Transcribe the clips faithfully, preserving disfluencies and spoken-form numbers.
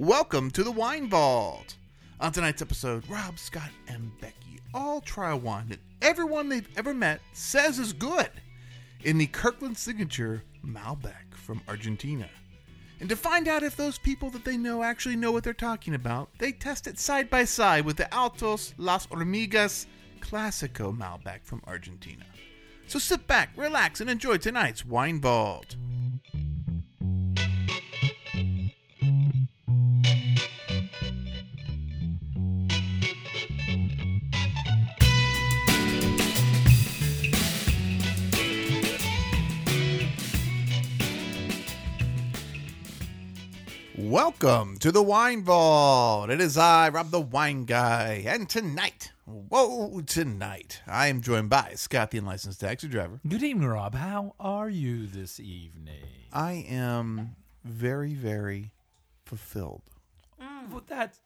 Welcome to the Wine Vault. On tonight's episode, Rob, Scott, and Becky all try a wine that everyone they've ever met says is good in the Kirkland Signature Malbec from Argentina. And to find out if those people that they know actually know what they're talking about, they test it side by side with the Altos Las Hormigas Clásico Malbec from Argentina. So sit back, relax, and enjoy tonight's Wine Vault. Welcome to the Wine Vault. It is I, Rob the Wine Guy, and tonight, whoa, tonight, I am joined by Scott, the unlicensed taxi driver. Good evening, Rob. How are you this evening? I am very, very fulfilled. Mm. Well, that's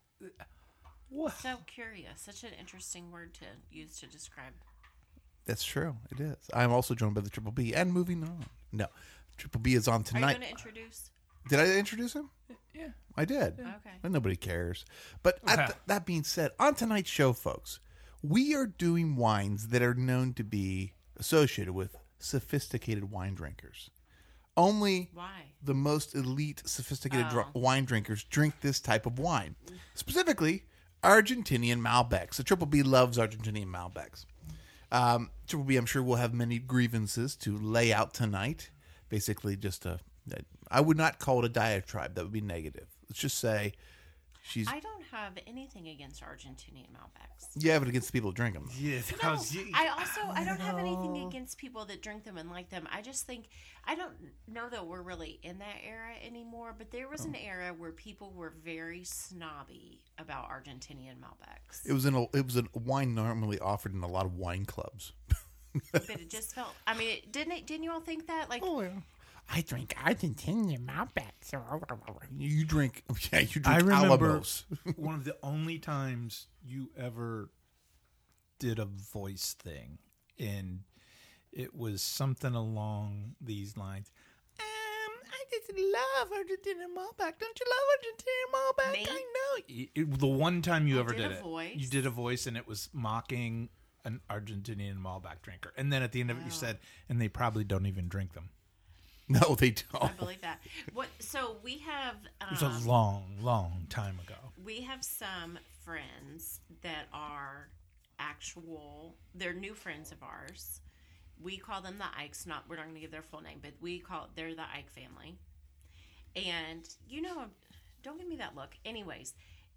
what? So curious. Such an interesting word to use to describe. That's true. It is. I am also joined by the Triple B, and moving on. No, Triple B is on Are tonight. you going to introduce? Did I introduce him? Yeah. I did. Okay. But nobody cares. But at th- that being said, on tonight's show, folks, we are doing wines that are known to be associated with sophisticated wine drinkers. Only Why? the most elite, sophisticated Oh. dr- wine drinkers drink this type of wine. Specifically, Argentinian Malbecs. The Triple B loves Argentinian Malbecs. Um, Triple B, I'm sure, will have many grievances to lay out tonight. Basically, just a... I would not call it a diatribe. That would be negative. Let's just say she's... I don't have anything against Argentinian Malbecs. You have it against the people who drink them. Yeah. No, I also I don't have anything against people that drink them and like them. I just think I don't know that we're really in that era anymore. But there was an era where people were very snobby about Argentinian Malbecs. It was in a, it was a wine normally offered in a lot of wine clubs. But it just felt. I mean, it, didn't it? Didn't you all think that? Like, Oh yeah. I drink Argentinian Malbecs. You drink, yeah, you drink I remember Alamos. one of the only times you ever did a voice thing, and it was something along these lines. Um, I just love Argentinian Malbec. Don't you love Argentinian Malbec? Me? I know. It, it- the one time you I ever did did, a it, voice. you did a voice, and it was mocking an Argentinian Malbec drinker. And then at the end of it, you said, and they probably don't even drink them. No, they I don't. believe that. What? So we have. Um, It was a long, long time ago. We have some friends that are actual, they're new friends of ours. We call them the Ikes, not, we're not going to give their full name, but we call, they're the Ike family. And, you know, don't give me that look. Anyways,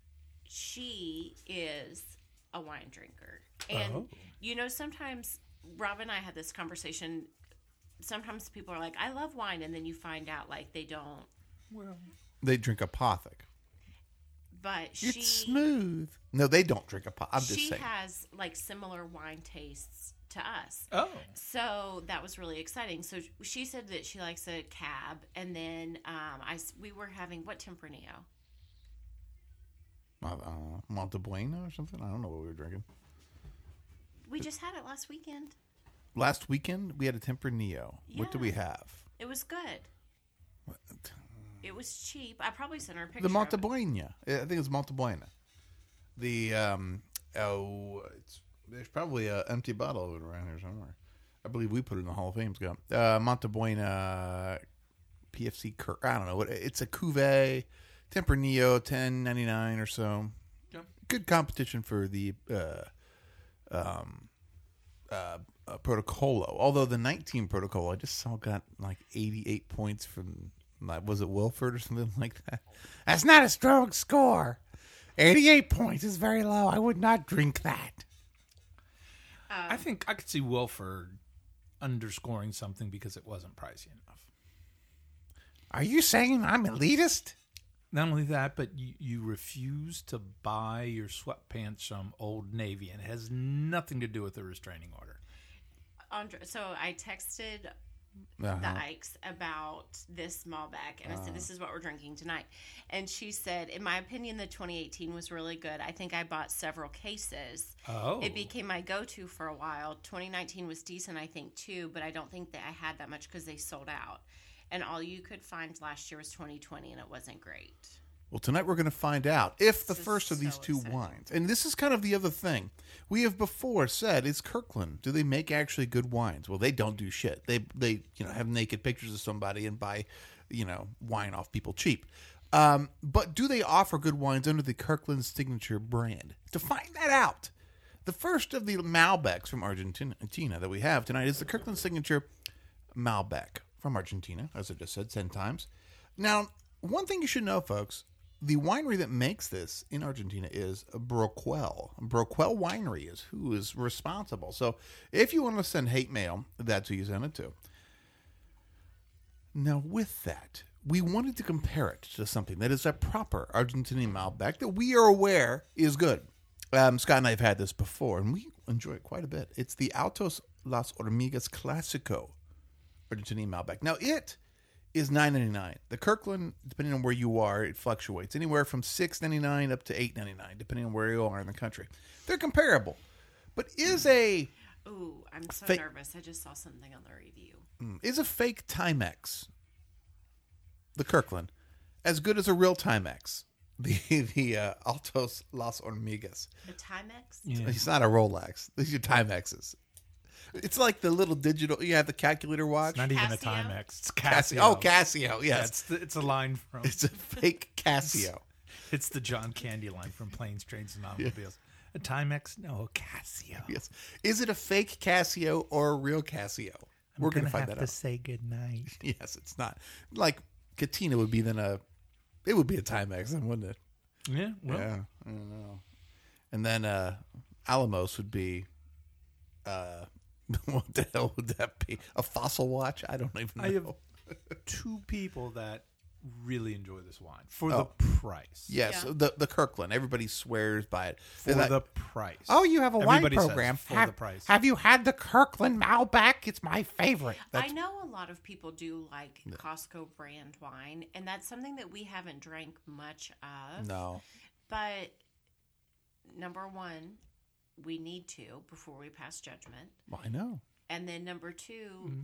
she is a wine drinker. And, Oh. you know, sometimes, Rob and I had this conversation, sometimes people are like, I love wine, and then you find out, like, they don't. Well, They drink Apothic. But It's she... smooth. No, they don't drink Apothic. I'm just she saying. has like similar wine tastes to us. oh. So that was really exciting. So she said that she likes a cab, and then um, I s- we were having what Tempranillo? Uh, Montebueno or something? I don't know what we were drinking. We just had it last weekend. Last weekend, we had a Tempranillo. What did Yeah. we have? It was good. It was cheap. I probably sent her a picture. The of it. Montebuena. I think it's Montebuena. The, um, oh, it's, there's probably an empty bottle of it around here somewhere. I believe we put it in the Hall of Fame, Scott. Uh, Montebuena P F C Kirk. I don't know. It's a Cuvée Tempranillo, ten ninety-nine or so. Yeah. Good competition for the uh, um, uh, uh, Protocolo. Although the nineteen Protocolo, I just saw got like eighty-eight points from, like, was it Wilford or something like that? That's not a strong score. eighty-eight points is very low. I would not drink that. I think I could see Wilford underscoring something because it wasn't pricey enough. Are you saying I'm elitist? Not only that, but you, you refuse to buy your sweatpants from Old Navy, and it has nothing to do with the restraining order. Andre, so I texted Uh-huh. the Ikes about this Malbec, and I said, this is what we're drinking tonight. And she said, in my opinion, the twenty eighteen was really good. I think I bought several cases. Oh. It became my go-to for a while. twenty nineteen was decent, I think, too, but I don't think that I had that much because they sold out. And all you could find last year was twenty twenty, and it wasn't great. Well, tonight we're going to find out if the This is first of these so two exciting. wines, and this is kind of the other thing we have before said, is Kirkland, do they make actually good wines? Well, they don't do shit. They they you know have naked pictures of somebody and buy you know wine off people cheap. Um, but do they offer good wines under the Kirkland signature brand? To find that out, the first of the Malbecs from Argentina that we have tonight is the Kirkland signature Malbec from Argentina, as I just said ten times. Now, one thing you should know, folks, the winery that makes this in Argentina is Broquel. Broquel Winery is who is responsible. So if you want to send hate mail, that's who you send it to. Now, with that, we wanted to compare it to something that is a proper Argentinian Malbec that we are aware is good. Um, Scott and I have had this before, and we enjoy it quite a bit. It's the Altos Las Hormigas Clásico Argentinian Malbec. Now, it is nine ninety-nine. The Kirkland, depending on where you are, it fluctuates anywhere from six ninety-nine up to eight ninety-nine, depending on where you are in the country. They're comparable, but is a Ooh, I'm so Fa- nervous. I just saw something on the review. is a fake Timex, the Kirkland, as good as a real Timex, the the uh, Altos Las Hormigas. The Timex? Yeah. It's not a Rolex. These are Timexes. It's like the little digital. You have the calculator watch. It's not even a Casio? Timex. It's Casio. Casio. Oh, Casio. Yeah, Yes, it's, the, it's a line from. it's a fake Casio. It's the John Candy line from Planes, Trains, and Automobiles. A Timex? No, Casio. Yes. Is it a fake Casio or a real Casio? I'm We're going to gonna find have that to out. say goodnight. Yes, it's not. Like Katina would be then a. It would be a Timex, then, wouldn't it? Yeah, well, Yeah, I don't know. And then uh, Alamos would be. Uh, what the hell would that be? A fossil watch? I don't even know. I have two people that really enjoy this wine for Oh. the price. Yes, Yeah. the the Kirkland. Everybody swears by it. For They're like, the price. Oh, you have a wine Everybody says program. for have, the price. have you had the Kirkland Malbec? It's my favorite. I know a lot of people do like Costco brand wine, and that's something that we haven't drank much of. no. But number one, we need to before we pass judgment. Well, I know. And then number two, Mm-hmm.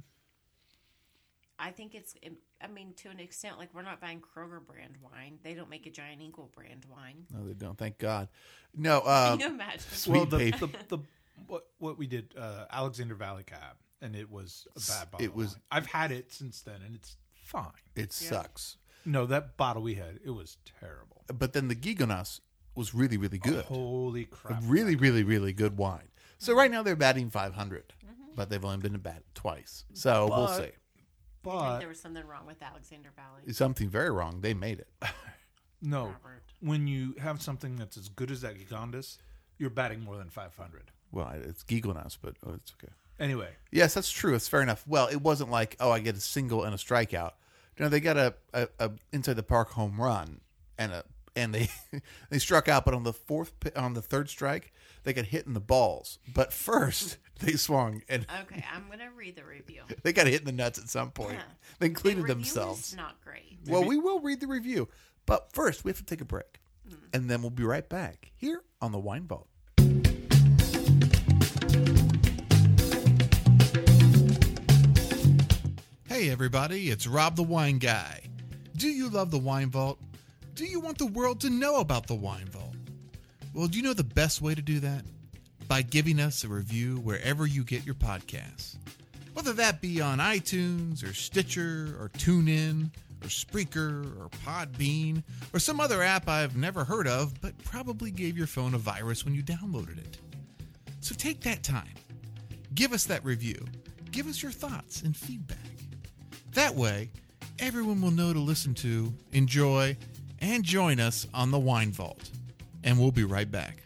I think it's, I mean, to an extent, like we're not buying Kroger brand wine. They don't make a Giant Eagle brand wine. No, they don't. Thank God. No. Uh, Can you imagine? well, Sweet the, baby. the, the what what we did, uh, Alexander Valley Cab, and it was a bad bottle. It was- of wine. I've had it since then, and it's fine. it sucks. No, that bottle we had, it was terrible. But then the Gigonas was really, really good. Holy A crap! really, really, really good wine. So right now they're batting five hundred, but they've only been to bat twice. So we'll But- see. I think But there was something wrong with Alexander Valley. It's something very wrong. They made it. no, Robert. when you have something that's as good as that Gigondas, you're batting more than five hundred. Well, it's Gigonas, but oh, it's okay. Anyway, Yes, that's true. It's fair enough. Well, it wasn't like, oh, I get a single and a strikeout. No, they got a, a, a inside the park home run and a and they they struck out, but on the fourth pi- on the third strike, they got hit in the balls. But first, they swung and Okay, I'm going to read the review. they got hit in the nuts at some point. Yeah. They The cleaned review themselves. is not great. Well, we will read the review, but first we have to take a break, and then we'll be right back here on the Wine Vault. Hey everybody, it's Rob the Wine Guy. Do you love the Wine Vault? Do you want the world to know about the Wine Vault? Well, do you know the best way to do that? By giving us a review wherever you get your podcasts. Whether that be on iTunes or Stitcher or TuneIn or Spreaker or Podbean or some other app I've never heard of but probably gave your phone a virus when you downloaded it. So take that time. Give us that review. Give us your thoughts and feedback. That way, everyone will know to listen to, enjoy, and join us on the Wine Vault. And we'll be right back.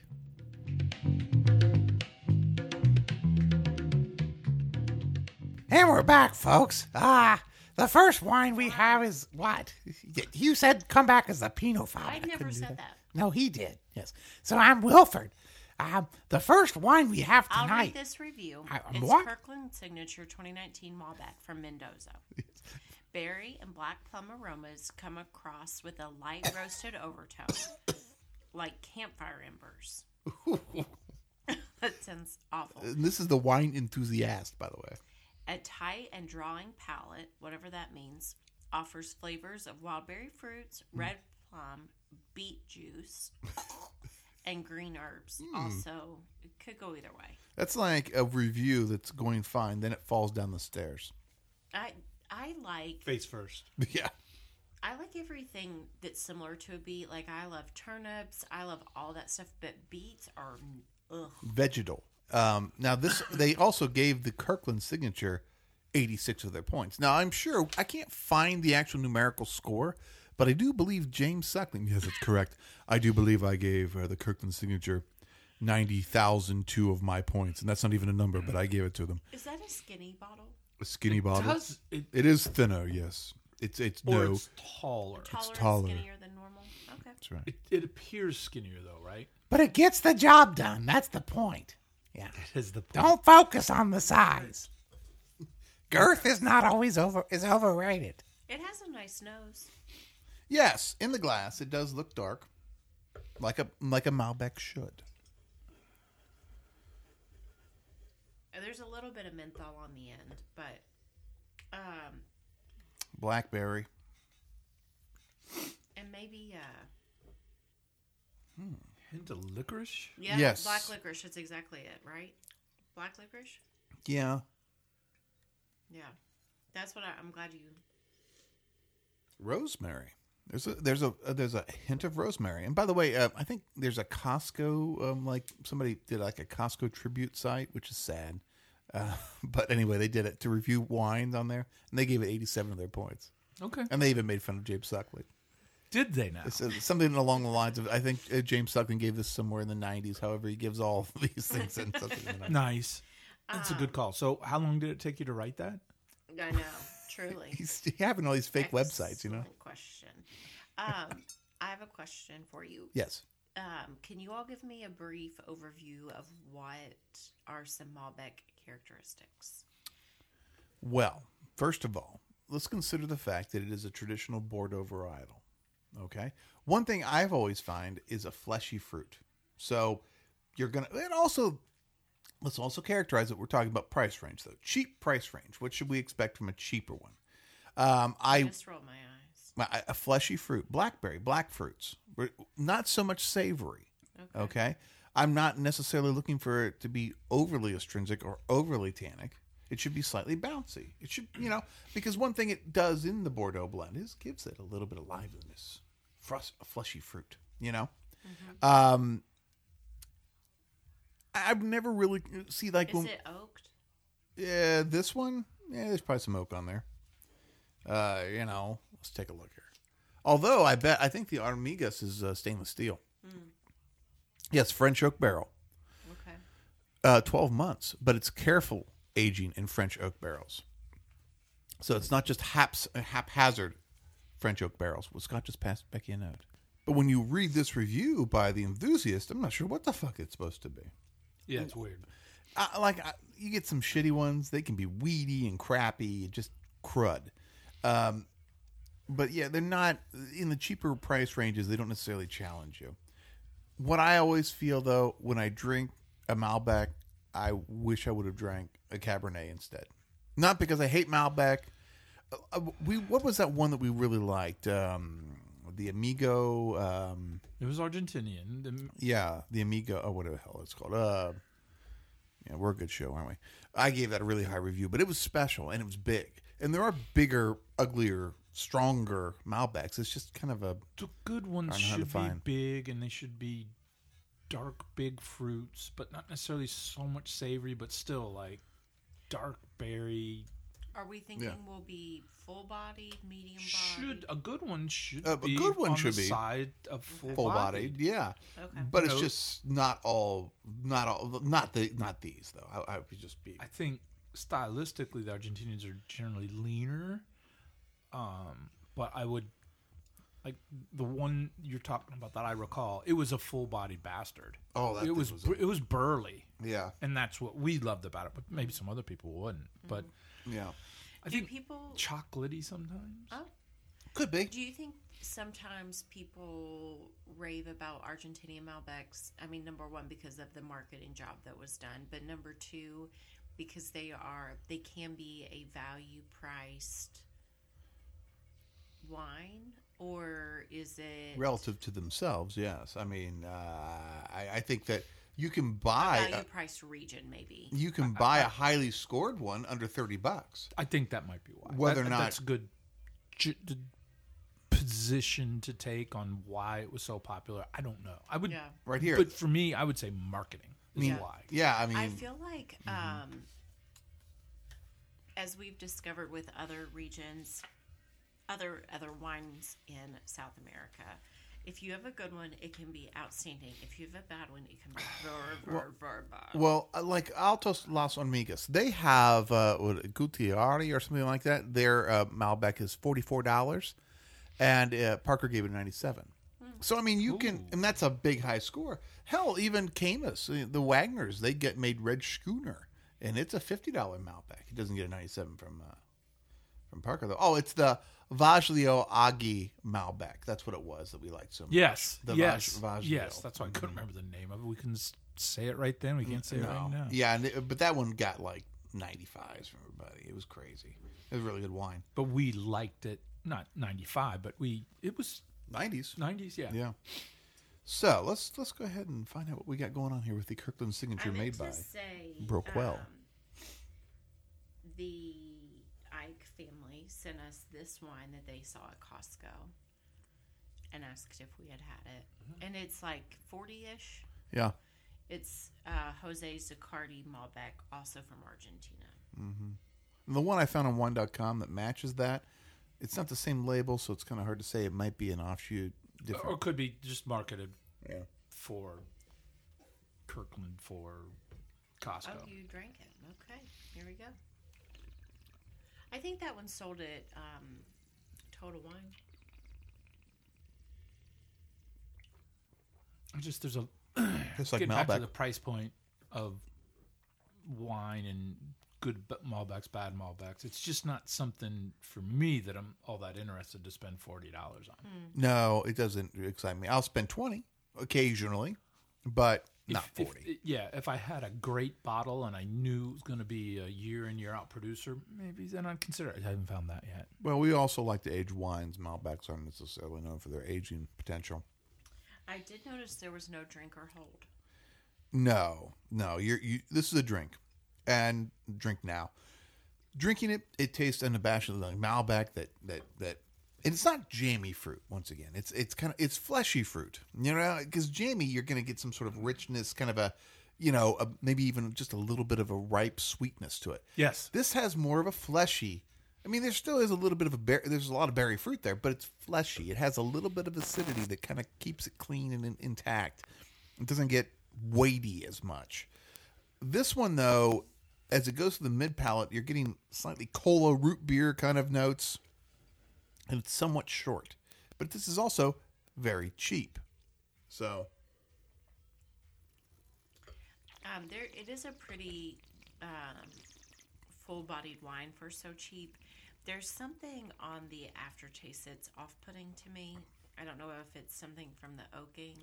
And we're back, folks. Ah, the first wine we have is what? You said come back as a Pinot Fada. I never couldn't do said that. No, he did. Yes. So I'm Wilford. Um, the first wine we have I'll tonight. read this review. I- It's what? Kirkland Signature twenty nineteen Malbec from Mendoza. Berry and black plum aromas come across with a light roasted overtone, like campfire embers. That sounds awful. And this is the wine enthusiast, by the way. A tight and drawing palate, whatever that means, offers flavors of wild berry fruits, red plum, beet juice, and green herbs. Hmm. Also, it could go either way. That's like a review that's going fine, then it falls down the stairs. I I like Face first. Yeah. I like everything that's similar to a beet. Like I love turnips. I love all that stuff. But beets are ugh. Vegetal. Um, now this, they also gave the Kirkland signature eighty-six of their points. Now I'm sure I can't find the actual numerical score, but I do believe James Suckling. Yes, it's correct. I do believe I gave uh, the Kirkland signature ninety thousand two of my points, and that's not even a number, but I gave it to them. Is that a skinny bottle? A skinny bottle. Does it, It is thinner. Yes, it's it's or no. it's taller. Taller, taller. and skinnier than normal. Okay. That's right. It, it appears skinnier though, right? But it gets the job done. That's the point. Yeah. It is the point. Don't focus on the size. Girth is not always over is overrated. It has a nice nose. Yes, in the glass, it does look dark, like a like a Malbec should. There's a little bit of menthol on the end, but um, Blackberry. and maybe uh, Hint of licorice. yeah, Yes. black licorice. That's exactly it, right? Black licorice. Yeah. Yeah, that's what I, I'm glad you. Rosemary. There's a there's a uh, there's a hint of rosemary. And by the way, uh, I think there's a Costco um, like somebody did like a Costco tribute site, which is sad. Uh, but anyway, they did it to review wines on there, and they gave it eighty-seven of their points. Okay. And they even made fun of James Suckling. Did they now? It said something along the lines of, I think uh, James Suckling gave this somewhere in the nineties. However, he gives all of these things in something. You know. Nice. That's a good call. So, how long did it take you to write that? I know, truly. He's having all these fake websites, you know. Excellent question. Um, I have a question for you. Yes. Um, can you all give me a brief overview of what are some Malbec characteristics? Well, first of all, let's consider the fact that it is a traditional Bordeaux varietal. Okay. One thing I've always find is a fleshy fruit. So you're gonna, and also let's also characterize it. We're talking about price range, though. Cheap price range. What should we expect from a cheaper one? Um, I I just rolled my eyes. a fleshy fruit, blackberry, black fruits, not so much savory. Okay. Okay. I'm not necessarily looking for it to be overly astringent or overly tannic. It should be slightly bouncy. It should, you know, because one thing it does in the Bordeaux blend is gives it a little bit of liveliness, Frus- a fleshy fruit, you know. Mm-hmm. Um, I- I've never really see like Is when, it oaked? yeah, this one, yeah, there's probably some oak on there. Uh, you know, let's take a look here. Although I bet I think the Armigas is uh, stainless steel. Mm. Yes, French oak barrel. Okay. Uh, twelve months, but it's careful aging in French oak barrels. So it's not just haps, haphazard French oak barrels. Well, Scott just passed Becky a note. But when you read this review by the enthusiast, I'm not sure what the fuck it's supposed to be. Yeah, it's weird. I, like, I, you get some shitty ones. They can be weedy and crappy, just crud. Um, but yeah, they're not, in the cheaper price ranges, they don't necessarily challenge you. What I always feel, though, when I drink a Malbec, I wish I would have drank a Cabernet instead. Not because I hate Malbec. Uh, we what was that one that we really liked? Um, the Amigo. Um, It was Argentinian. The- yeah, the Amigo. Oh, whatever the hell it's called. Uh, yeah, we're a good show, aren't we? I gave that a really high review, but it was special and it was big. And there are bigger, uglier, stronger Malbecs. It's just kind of a The good ones I don't know how to should be find. big, and they should be dark, big fruits, but not necessarily so much savory, but still like dark berry. Are we thinking Yeah. will be full bodied, medium Should bodied? a good one should Uh, a be good one on should the be side of full, full bodied. bodied. Yeah. Okay. But it's No. just not all, not all, not the, not these though. I, I would just be. I think stylistically the Argentinians are generally leaner, um, but I would like the one you're talking about that I recall. It was a full bodied bastard. Oh, that it thing was, was bur- it was burly, Yeah, and that's what we loved about it. But maybe some other people wouldn't. But yeah. I Do think people? chocolatey sometimes. Oh, Could be. do you think sometimes people rave about Argentinian Malbecs? I mean, number one, because of the marketing job that was done, but number two, because they are they can be a value priced wine, or is it Relative to themselves, yes. I mean, uh, I, I think that you can buy value a, price region? Maybe. you can buy a highly scored one under thirty bucks. I think that might be why. Whether That- or not- that's a good j- d- position to take on why it was so popular. I don't know. I would Yeah. Right here. but for me, I would say marketing is mean, why. Yeah, I mean, I feel like, um, as we've discovered with other regions, other other wines in South America, if you have a good one, it can be outstanding. If you have a bad one, it can be very, very, very bad. well, uh, like Altos Las Hormigas, they have uh, what, Gutiari or something like that. Their uh, Malbec is forty-four dollars, and uh, Parker gave it ninety-seven. So I mean, you can, and that's a big high score. Hell, even Camus, uh, the Wagners, they get made Red Schooner, and it's a fifty dollar Malbec. It doesn't get a ninety-seven from uh, from Parker though. Oh, it's the Vaglio Aggi Malbec. That's what it was that we liked so much. Yes. The yes. Vag- Vaglio. yes. That's why I couldn't remember the name of it. We can s- say it right then. We can't say it right now. Yeah, and it, but that one got like ninety-fives from everybody. It was crazy. It was really good wine. But we liked it. Not ninety-five, but we it was nineties. nineties. Yeah. Yeah. So let's let's go ahead and find out what we got going on here with the Kirkland Signature I meant made to by. say, Broquel. um, the Ike family sent us this wine that they saw at Costco and asked if we had had it. Mm-hmm. And it's like forty-ish. Yeah. It's uh, Jose Zaccardi Malbec, also from Argentina. And the one I found on wine dot com that matches that, it's not the same label, so it's kind of hard to say. It might be an offshoot. Or Different. it could be just marketed Yeah. for Kirkland for Costco. Oh, you drank it. Okay, here we go. I think that one sold at um, Total Wine. I just there's a It's like getting back to Malbec. the price point of wine and good b- Malbecs, bad Malbecs. It's just not something for me that I'm all that interested to spend forty dollars on. No, it doesn't excite me. I'll spend twenty occasionally, but If- not if- forty. yeah, if I had a great bottle and I knew it was going to be a year in year out producer, maybe then I'd consider it. I haven't found that yet. Well, we also like to age wines. Malbecs aren't necessarily known for their aging potential. I did notice there was no drink or hold. No, no. You're you. This is a drink, and drink now. Drinking it, it tastes unabashedly like Malbec. That that that. And it's not jammy fruit. Once again, it's it's kind of it's fleshy fruit. You know, because jammy, you're going to get some sort of richness, kind of a, you know, a, maybe even just a little bit of a ripe sweetness to it. Yes. This has more of a fleshy. I mean, there still is a little bit of a berry. There's a lot of berry fruit there, but it's fleshy. It has a little bit of acidity that kind of keeps it clean and in, intact. It doesn't get weighty as much. This one, though, as it goes to the mid palate, you're getting slightly cola root beer kind of notes, and it's somewhat short. But this is also very cheap. So, Um, there, it is a pretty um, full-bodied wine for so cheap. There's something on the aftertaste that's off-putting to me. I don't know if it's something from the oaking.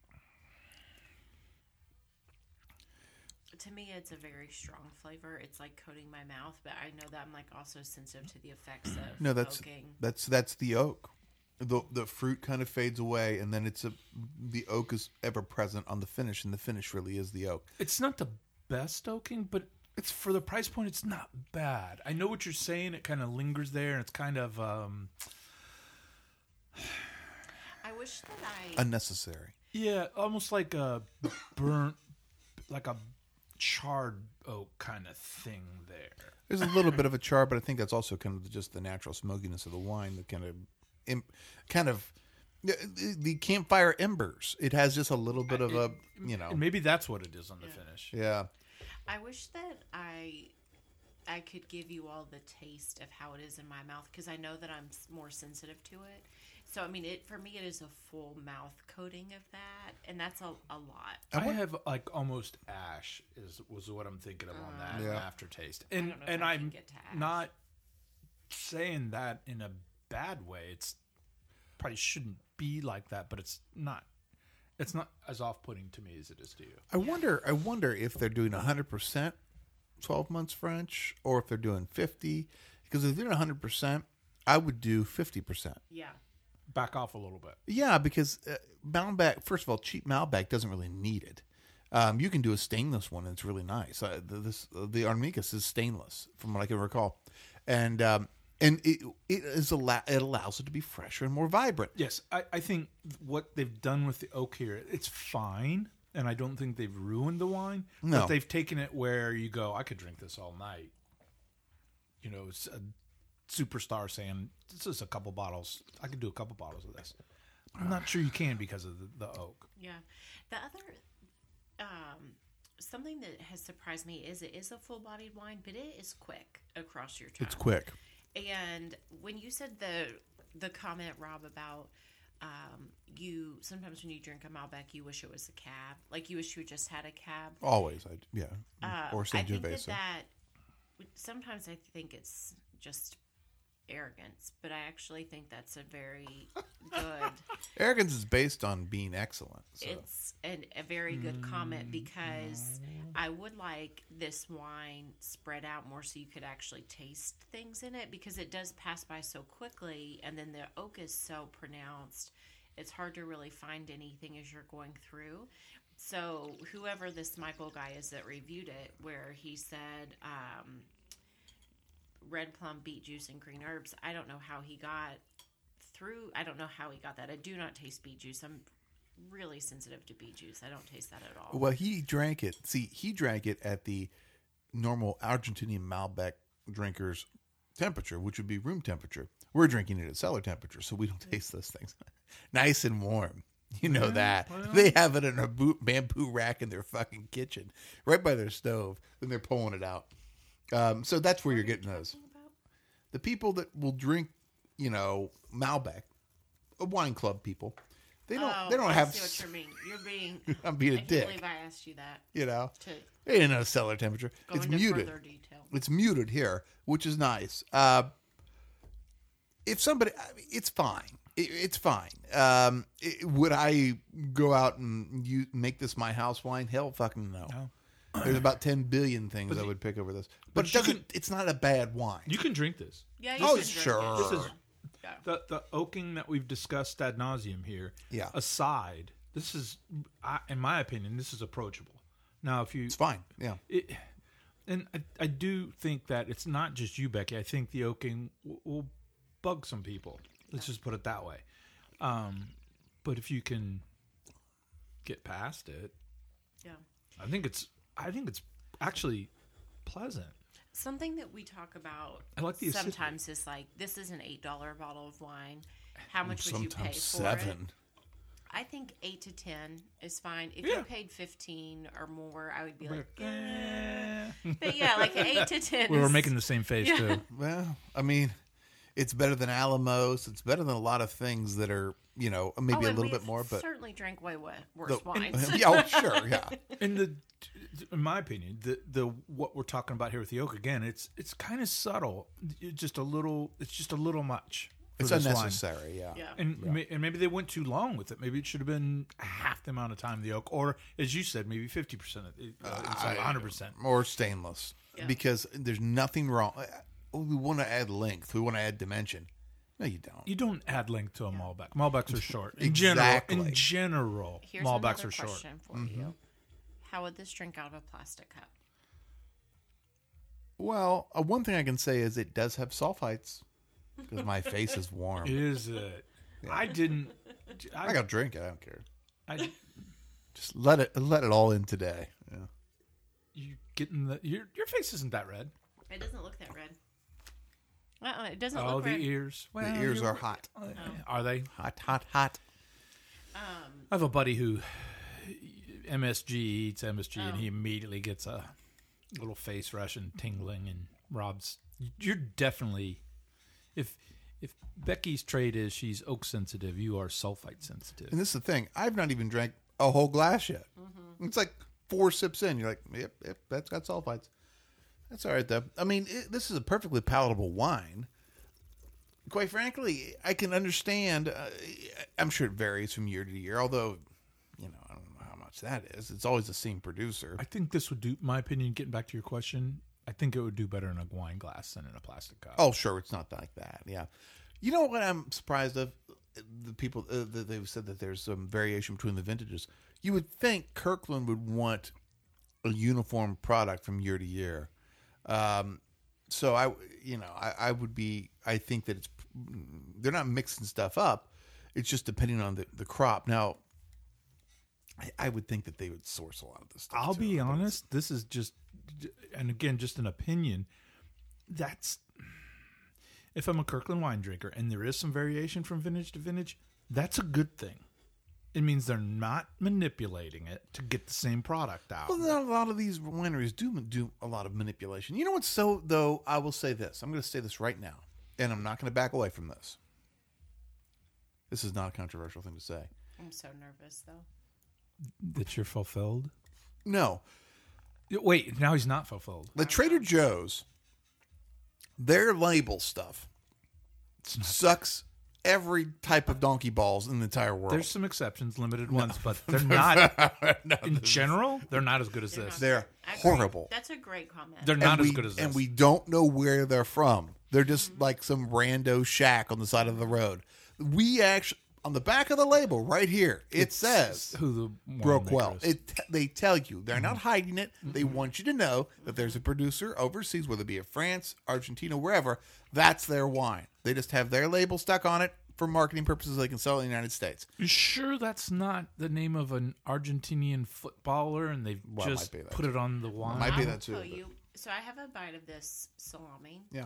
To me, it's a very strong flavor. It's like coating my mouth, but I know that I'm like also sensitive to the effects of no, that's oaking. that's that's the oak. The the fruit kind of fades away, and then it's a the oak is ever present on the finish, and the finish really is the oak. It's not the best oaking, but it's for the price point. It's not bad. I know what you're saying. It kind of lingers there, and it's kind of um, I wish that I Unnecessary. yeah, almost like a burnt, like a charred oak kind of thing there. There's a little bit of a char, but I think that's also kind of just the natural smokiness of the wine that kind of, im- kind of, the, the campfire embers. It has just a little bit of a, you know, And maybe that's what it is on the finish. yeah. I wish that I I could give you all the taste of how it is in my mouth because I know that I'm s- more sensitive to it. So I mean, it for me it is a full mouth coating of that, and that's a, a lot. I have like almost ash is was what I'm thinking of on that Yeah. aftertaste, and don't know if and I can I'm get to ash. not saying that in a bad way. It's probably shouldn't be like that, but it's not. It's not as off-putting to me as it is to you. I wonder, I wonder if they're doing one hundred percent twelve months French or if they're doing fifty. Because if they're doing one hundred percent, I would do fifty percent. Yeah. Back off a little bit. Yeah, because uh, Malbec, first of all, cheap Malbec doesn't really need it. Um, you can do a stainless one, and it's really nice. Uh, the, this uh, the Armicus is stainless, from what I can recall, and um, and it it is allow it allows it to be fresher and more vibrant. Yes, I, I think what they've done with the oak here, it's fine, and I don't think they've ruined the wine. No. But they've taken it where you go, I could drink this all night. You know, it's a superstar saying, this is a couple bottles. I could do a couple bottles of this. I'm not sure you can because of the, the oak. Yeah. The other, um, something that has surprised me is it is a full-bodied wine, but it is quick across your tongue. It's quick. And when you said the the comment, Rob, about um, you sometimes when you drink a Malbec, you wish it was a cab, like you wish you just had a cab. Always, I yeah, Uh, or I think that Sangiovese. that sometimes I think it's just arrogance, but I actually think that's a very good. Arrogance is based on being excellent. So. It's an, a very good comment because I would like this wine spread out more so you could actually taste things in it because it does pass by so quickly, and then the oak is so pronounced. It's hard to really find anything as you're going through. So whoever this Michael guy is that reviewed it, where he said um, red plum, beet juice, and green herbs, I don't know how he got through. I don't know how he got that. I do not taste beet juice. I'm really sensitive to beet juice. I don't taste that at all. Well, he drank it. See, he drank it at the normal Argentinian Malbec drinkers' temperature, which would be room temperature. We're drinking it at cellar temperature, so we don't taste those things. Nice and warm. You know that. well. They have it in a boot, bamboo rack in their fucking kitchen, right by their stove, and they're pulling it out. Um, so that's where you're getting those. The people that will drink, you know, Malbec, a wine club people, they don't. Oh, they don't I have. see what you're being. You're being. I'm being a I can't dick. believe I asked you that. You know, To they didn't know cellar temperature. go It's into muted. further detail. It's muted here, which is nice. Uh, if somebody, I mean, it's fine. It, it's fine. Um, it, would I go out and you make this my house wine? Hell, fucking no. No. There's about ten billion things But I the- would pick over this, but, but it you doesn't. can- It's not a bad wine. You can drink this. Yeah. You Oh, should drink sure. it. This is Yeah. the the oaking that we've discussed ad nauseum here. Yeah. Aside, this is, I, in my opinion, this is approachable. Now, if you, It's fine. Yeah. it, and I, I do think that it's not just you, Becky. I think the oaking will, will bug some people. Let's just put it that way. Um, but if you can get past it, Yeah. I think it's, I think it's actually pleasant. Something that we talk about I like the acidity. sometimes is like, this is an eight dollar bottle of wine. How much would you pay Sometimes for seven. it? I think eight to ten is fine. If Yeah. you paid fifteen or more, I would be like, eh. Eh. But yeah, like eight to ten. We were is- making the same face Yeah. too. Well, I mean, it's better than Alamos. It's better than a lot of things that are, you know, maybe Oh, a and little we've bit more, but certainly drank way wa- worse the- wines. yeah, oh, sure, yeah. And the, in my opinion, the the what we're talking about here with the oak again, it's it's kind of subtle. It's just a little. It's just a little much. For It's this wine. unnecessary, yeah. Yeah. And ma- and maybe they went too long with it. Maybe it should have been half the amount of time the oak, or as you said, maybe fifty percent of it, uh, instead of one hundred percent. Or stainless, Yeah. because there's nothing wrong. Oh, we want to add length. We want to add dimension. No, you don't. You don't add length to a Malbec. Malbecs are short. In general, Exactly. in general, Here's Malbecs another are short. question for Mm-hmm. you. How would this drink out of a plastic cup? Well, uh, one thing I can say is it does have sulfites because my face is warm. Is it? I didn't. I, I got to drink it. I don't care. I, Just let it let it all in today. Yeah. you getting the your your face isn't that red. It doesn't look that red. Uh-uh, it doesn't Oh, look the red. ears. Well, The ears you're- are hot. Are they? Hot, hot, hot. Um, I have a buddy who M S G eats M S G, and Oh. he immediately gets a little face rush and tingling. And Rob's, you're definitely, if if Becky's trait is she's oak sensitive, you are sulfite sensitive. And this is the thing. I've not even drank a whole glass yet. Mm-hmm. It's like four sips in. You're like, yep, yep, that's got sulfites. That's all right, though. I mean, it, this is a perfectly palatable wine. Quite frankly, I can understand. Uh, I'm sure it varies from year to year, although, you know, I don't know how much that is. It's always the same producer. I think this would do, my opinion, getting back to your question, I think it would do better in a wine glass than in a plastic cup. Oh, sure, it's not like that. Yeah, you know what I'm surprised of? The people uh, that they've said that there's some variation between the vintages. You would think Kirkland would want a uniform product from year to year. Um, so I, you know, I, I would be. I think that it's they're not mixing stuff up. It's just depending on the, the crop. Now, I, I would think that they would source a lot of this stuff. I'll too, be but honest. This is just, and again, just an opinion. That's if I'm a Kirkland wine drinker, and there is some variation from vintage to vintage. That's a good thing. It means they're not manipulating it to get the same product out. Well, a lot of these wineries do do a lot of manipulation. You know what's so, though, I will say this. I'm going to say this right now, and I'm not going to back away from this. This is not a controversial thing to say. I'm so nervous, though. That you're fulfilled? No. Wait, now he's not fulfilled. The Trader Joe's, their label stuff sucks every type of donkey balls in the entire world. There's some exceptions, limited ones, but they're not, No, in general, they're not as good as They're this. not- they're I agree. horrible. That's a great comment. They're And not as we- good as this. And we don't know where they're from. They're just like some rando shack on the side of the road. We actually, on the back of the label right here, it says who the wine broke maker well. is. It they tell you they're not hiding it. They want you to know that there's a producer overseas, whether it be in France, Argentina, wherever. That's their wine. They just have their label stuck on it for marketing purposes. They can sell it in the United States. You sure that's not the name of an Argentinian footballer, and they've Well, it just might be that put it on the wine? might be I that will too, tell but- you. So I have a bite of this salami. Yeah.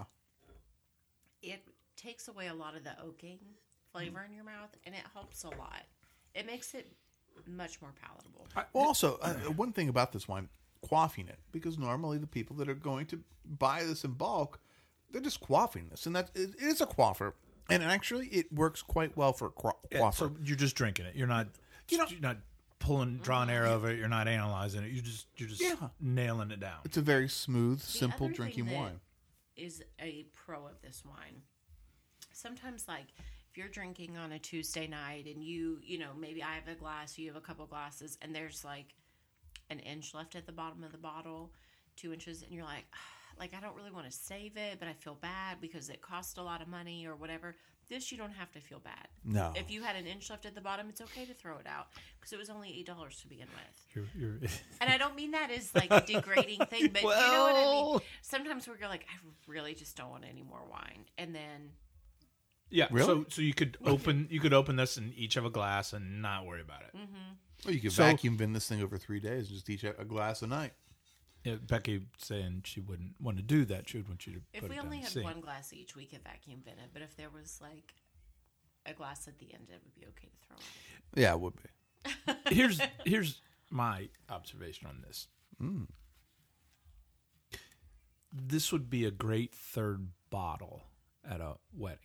It takes away a lot of the oaking flavor in your mouth, and it helps a lot. It makes it much more palatable. Well, also, uh, one thing about this wine, quaffing it, because normally the people that are going to buy this in bulk, they're just quaffing this, and that it is a quaffer, and actually it works quite well for a qua- Yeah, quaffer. so you're just drinking it. You're not. You know- you're not pulling, drawing air over it. You're not analyzing it. You just, you're just Yeah. nailing it down. It's a very smooth, The simple other thing drinking that wine. Is a pro of this wine. Sometimes, like if you're drinking on a Tuesday night, and you, you know, maybe I have a glass, you have a couple glasses, and there's like an inch left at the bottom of the bottle, two inches, and you're like, like I don't really want to save it, but I feel bad because it cost a lot of money or whatever. This you don't have to feel bad. No. If you had an inch left at the bottom, it's okay to throw it out because it was only eight dollars to begin with. You're, you're, And I don't mean that as like a degrading thing, but you know what I mean. Well- Sometimes we're like, I really just don't want any more wine, and then yeah. Really? So, so you could open, you could open this and each have a glass and not worry about it. Well, you could So- vacuum bin this thing over three days and just each a a glass a night. Yeah, Becky saying she wouldn't want to do that. She would want you to if put we it down only the had sink. one glass each, we could vacuum bin it. But if there was like a glass at the end, it would be okay to throw out. Yeah, it would be. here's here's my observation on this. Mm. This would be a great third bottle at a wedding.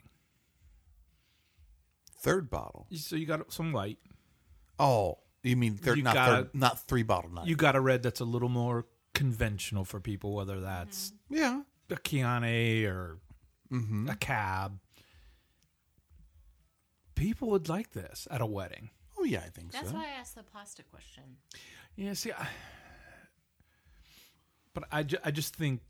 Third bottle. So you got some white. Oh, you mean third? You not gotta- third, not three bottle night. You got a red that's a little more conventional for people, whether that's yeah. a Chianti or Mm-hmm. a cab. People would like this at a wedding. Oh yeah, I think That's so. why I asked the plastic question. Yeah, see, I, but I, ju- I just think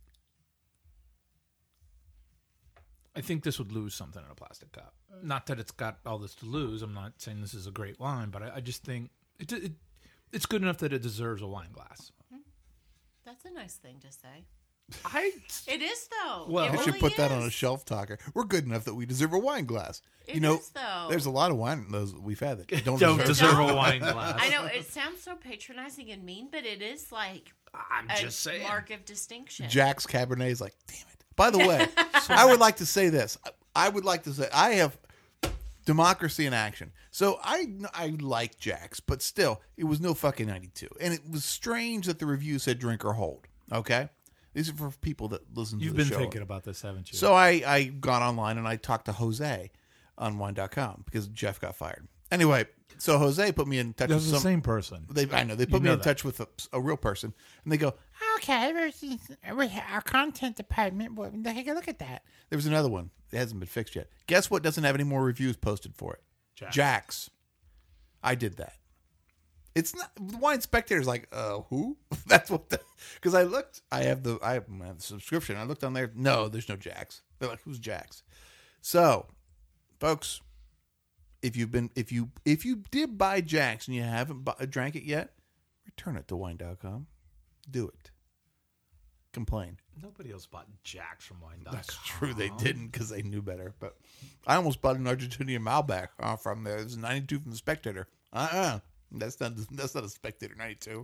I think this would lose something in a plastic cup. Not that it's got all this to lose. I'm not saying this is a great wine, but I, I just think it, it it's good enough that it deserves a wine glass. That's a nice thing to say. I It is though. Well- it I should really put that on is. a shelf talker. We're good enough that we deserve a wine glass. It you know, is, though. there's a lot of wine those we've had that don't, don't deserve. deserve Don't. a wine glass. I know it sounds so patronizing and mean, but it is like I'm a just saying. mark of distinction. Jack's Cabernet is like, damn it. By the way, I would like to say this. I- I would like to say I have democracy in action. So I I like Jack's, but still, it was no fucking ninety-two, and it was strange that the review said drink or hold. Okay, these are for people that listen to You've the been show. thinking about this, haven't you? So I, I got online and I talked to Jose on wine dot com because Jeff got fired. Anyway, so Jose put me in touch that's with the some. same person. They, I know they You put me know in that. touch with a, a real person, and they go, Okay, there's- we have our content department. Well, take a look at that. "There was another one. It hasn't been fixed yet. Guess what? Doesn't have any more reviews posted for it. Jack's. Jack's. I did that. It's not the Wine Spectator's like, uh, who? That's what the because I looked. I have the I have my subscription. I looked on there. No, there's no Jack's. They're like, who's Jack's? So, folks, if you've been if you if you did buy Jack's and you haven't bu- drank it yet, return it to wine dot com. Do it. Complain. Nobody else bought Jack's from wine dot com. That's true. They didn't because they knew better. But I almost bought an Argentinian Malbec uh, from there. It was ninety-two from the Spectator. Uh-uh. That's not that's not a Spectator ninety-two.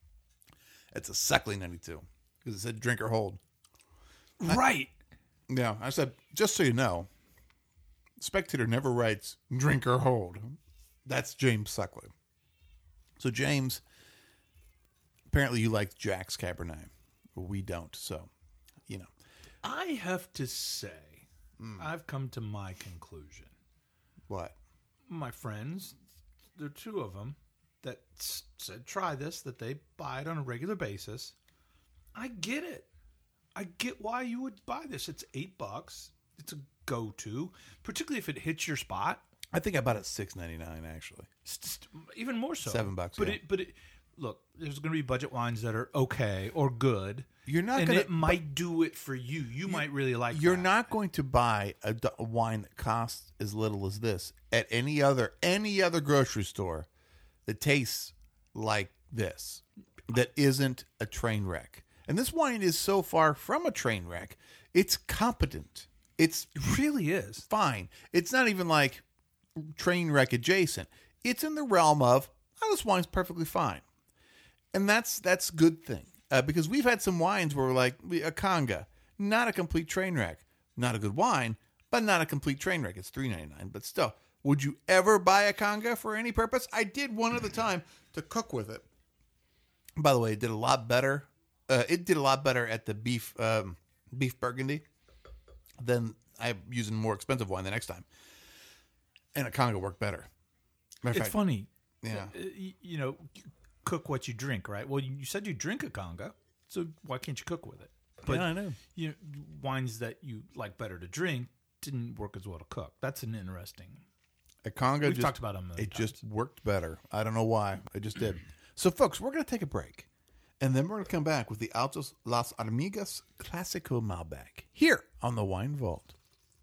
It's a Suckling ninety-two because it said drink or hold. Right. I, yeah, I said, just so you know, Spectator never writes drink or hold. That's James Suckling. So, James, apparently you like Jack's Cabernet. We don't, so, you know. I have to say, mm. I've come to my conclusion. What? My friends, there are two of them that said try this, that they buy it on a regular basis. I get it. I get why you would buy this. It's eight bucks. It's a go-to, particularly if it hits your spot. I think I bought it six ninety-nine actually. It's just, even more so. Seven bucks. But yeah. it, but it, look, there's going to be budget wines that are okay or good. You're not and going it might do it for you. You might really like. You're that. not going to buy a, a wine that costs as little as this at any other any other grocery store that tastes like this. That isn't a train wreck. And this wine is so far from a train wreck. It's competent. It's It really is. fine. It's not even like train wreck adjacent. It's in the realm of, oh, this wine's perfectly fine. And that's that's a good thing. Uh, because we've had some wines where we're like, a Conga, not a complete train wreck. Not a good wine, but not a complete train wreck. It's three ninety-nine, but still. Would you ever buy a Conga for any purpose? I did one at a time to cook with it. By the way, it did a lot better. Uh, it did a lot better at the beef um, beef Burgundy than I'm using more expensive wine the next time. And a Conga worked better. Matter of It's fact, funny. Yeah. Uh, you, you know, cook what you drink, right? Well, you, you said you drink a Conga, so why can't you cook with it? But Yeah, I know. You know, wines that you like better to drink didn't work as well to cook. That's an interesting. A Conga We've just, talked about them. it just worked better. I don't know why. It just did. So, folks, we're going to take a break. And then we're going to come back with the Altos Las Hormigas Clásico Malbec here on the Wine Vault.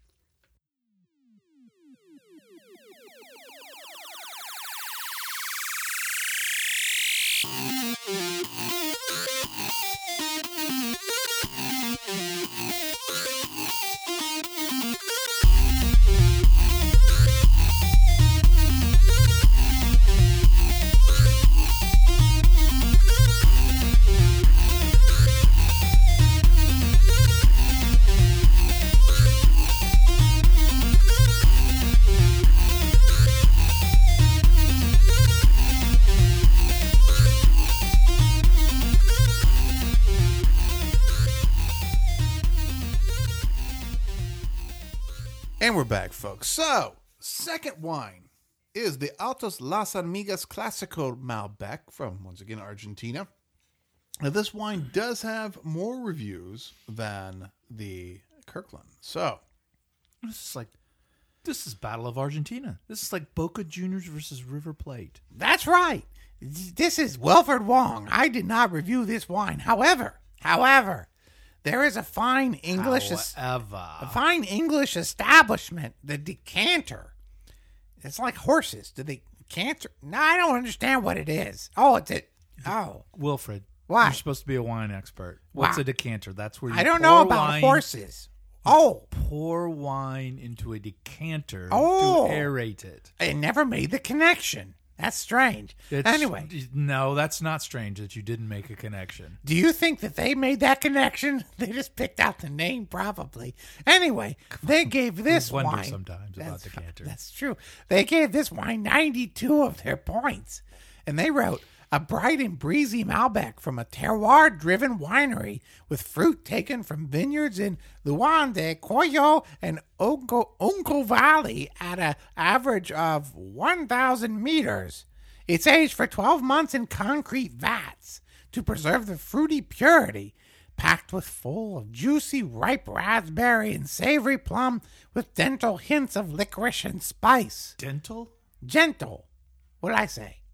And we're back, folks. So, second wine is the Altos Las Hormigas Clásico Malbec from, once again, Argentina. Now, this wine does have more reviews than the Kirkland. So, This is like, this is Battle of Argentina. This is like Boca Juniors versus River Plate. That's right. This is Wilfred Wong. I did not review this wine. However, however, there is a fine English However. a fine English establishment, the Decanter. It's like horses. Do they canter? No, I don't understand what it is. Oh, it's it. Oh, Wilfred, Why? you're supposed to be a wine expert. What's Why? a decanter? That's where you I don't pour know about wine, horses. Oh, Pour wine into a decanter Oh. to aerate it. I never made the connection. That's strange. It's- Anyway, no, that's not strange that you didn't make a connection. do you think that they made that connection? They just picked out the name, probably. Anyway, they gave this wonder wine. sometimes about that's, decanter. That's true. They gave this wine ninety-two of their points. And they wrote, a bright and breezy Malbec from a terroir-driven winery with fruit taken from vineyards in Luande, Coyo, and Unco, Unco Valley at an average of one thousand meters. It's aged for twelve months in concrete vats to preserve the fruity purity, packed with full of juicy, ripe raspberry and savory plum with dental hints of licorice and spice. Dental? Gentle. What'd I say?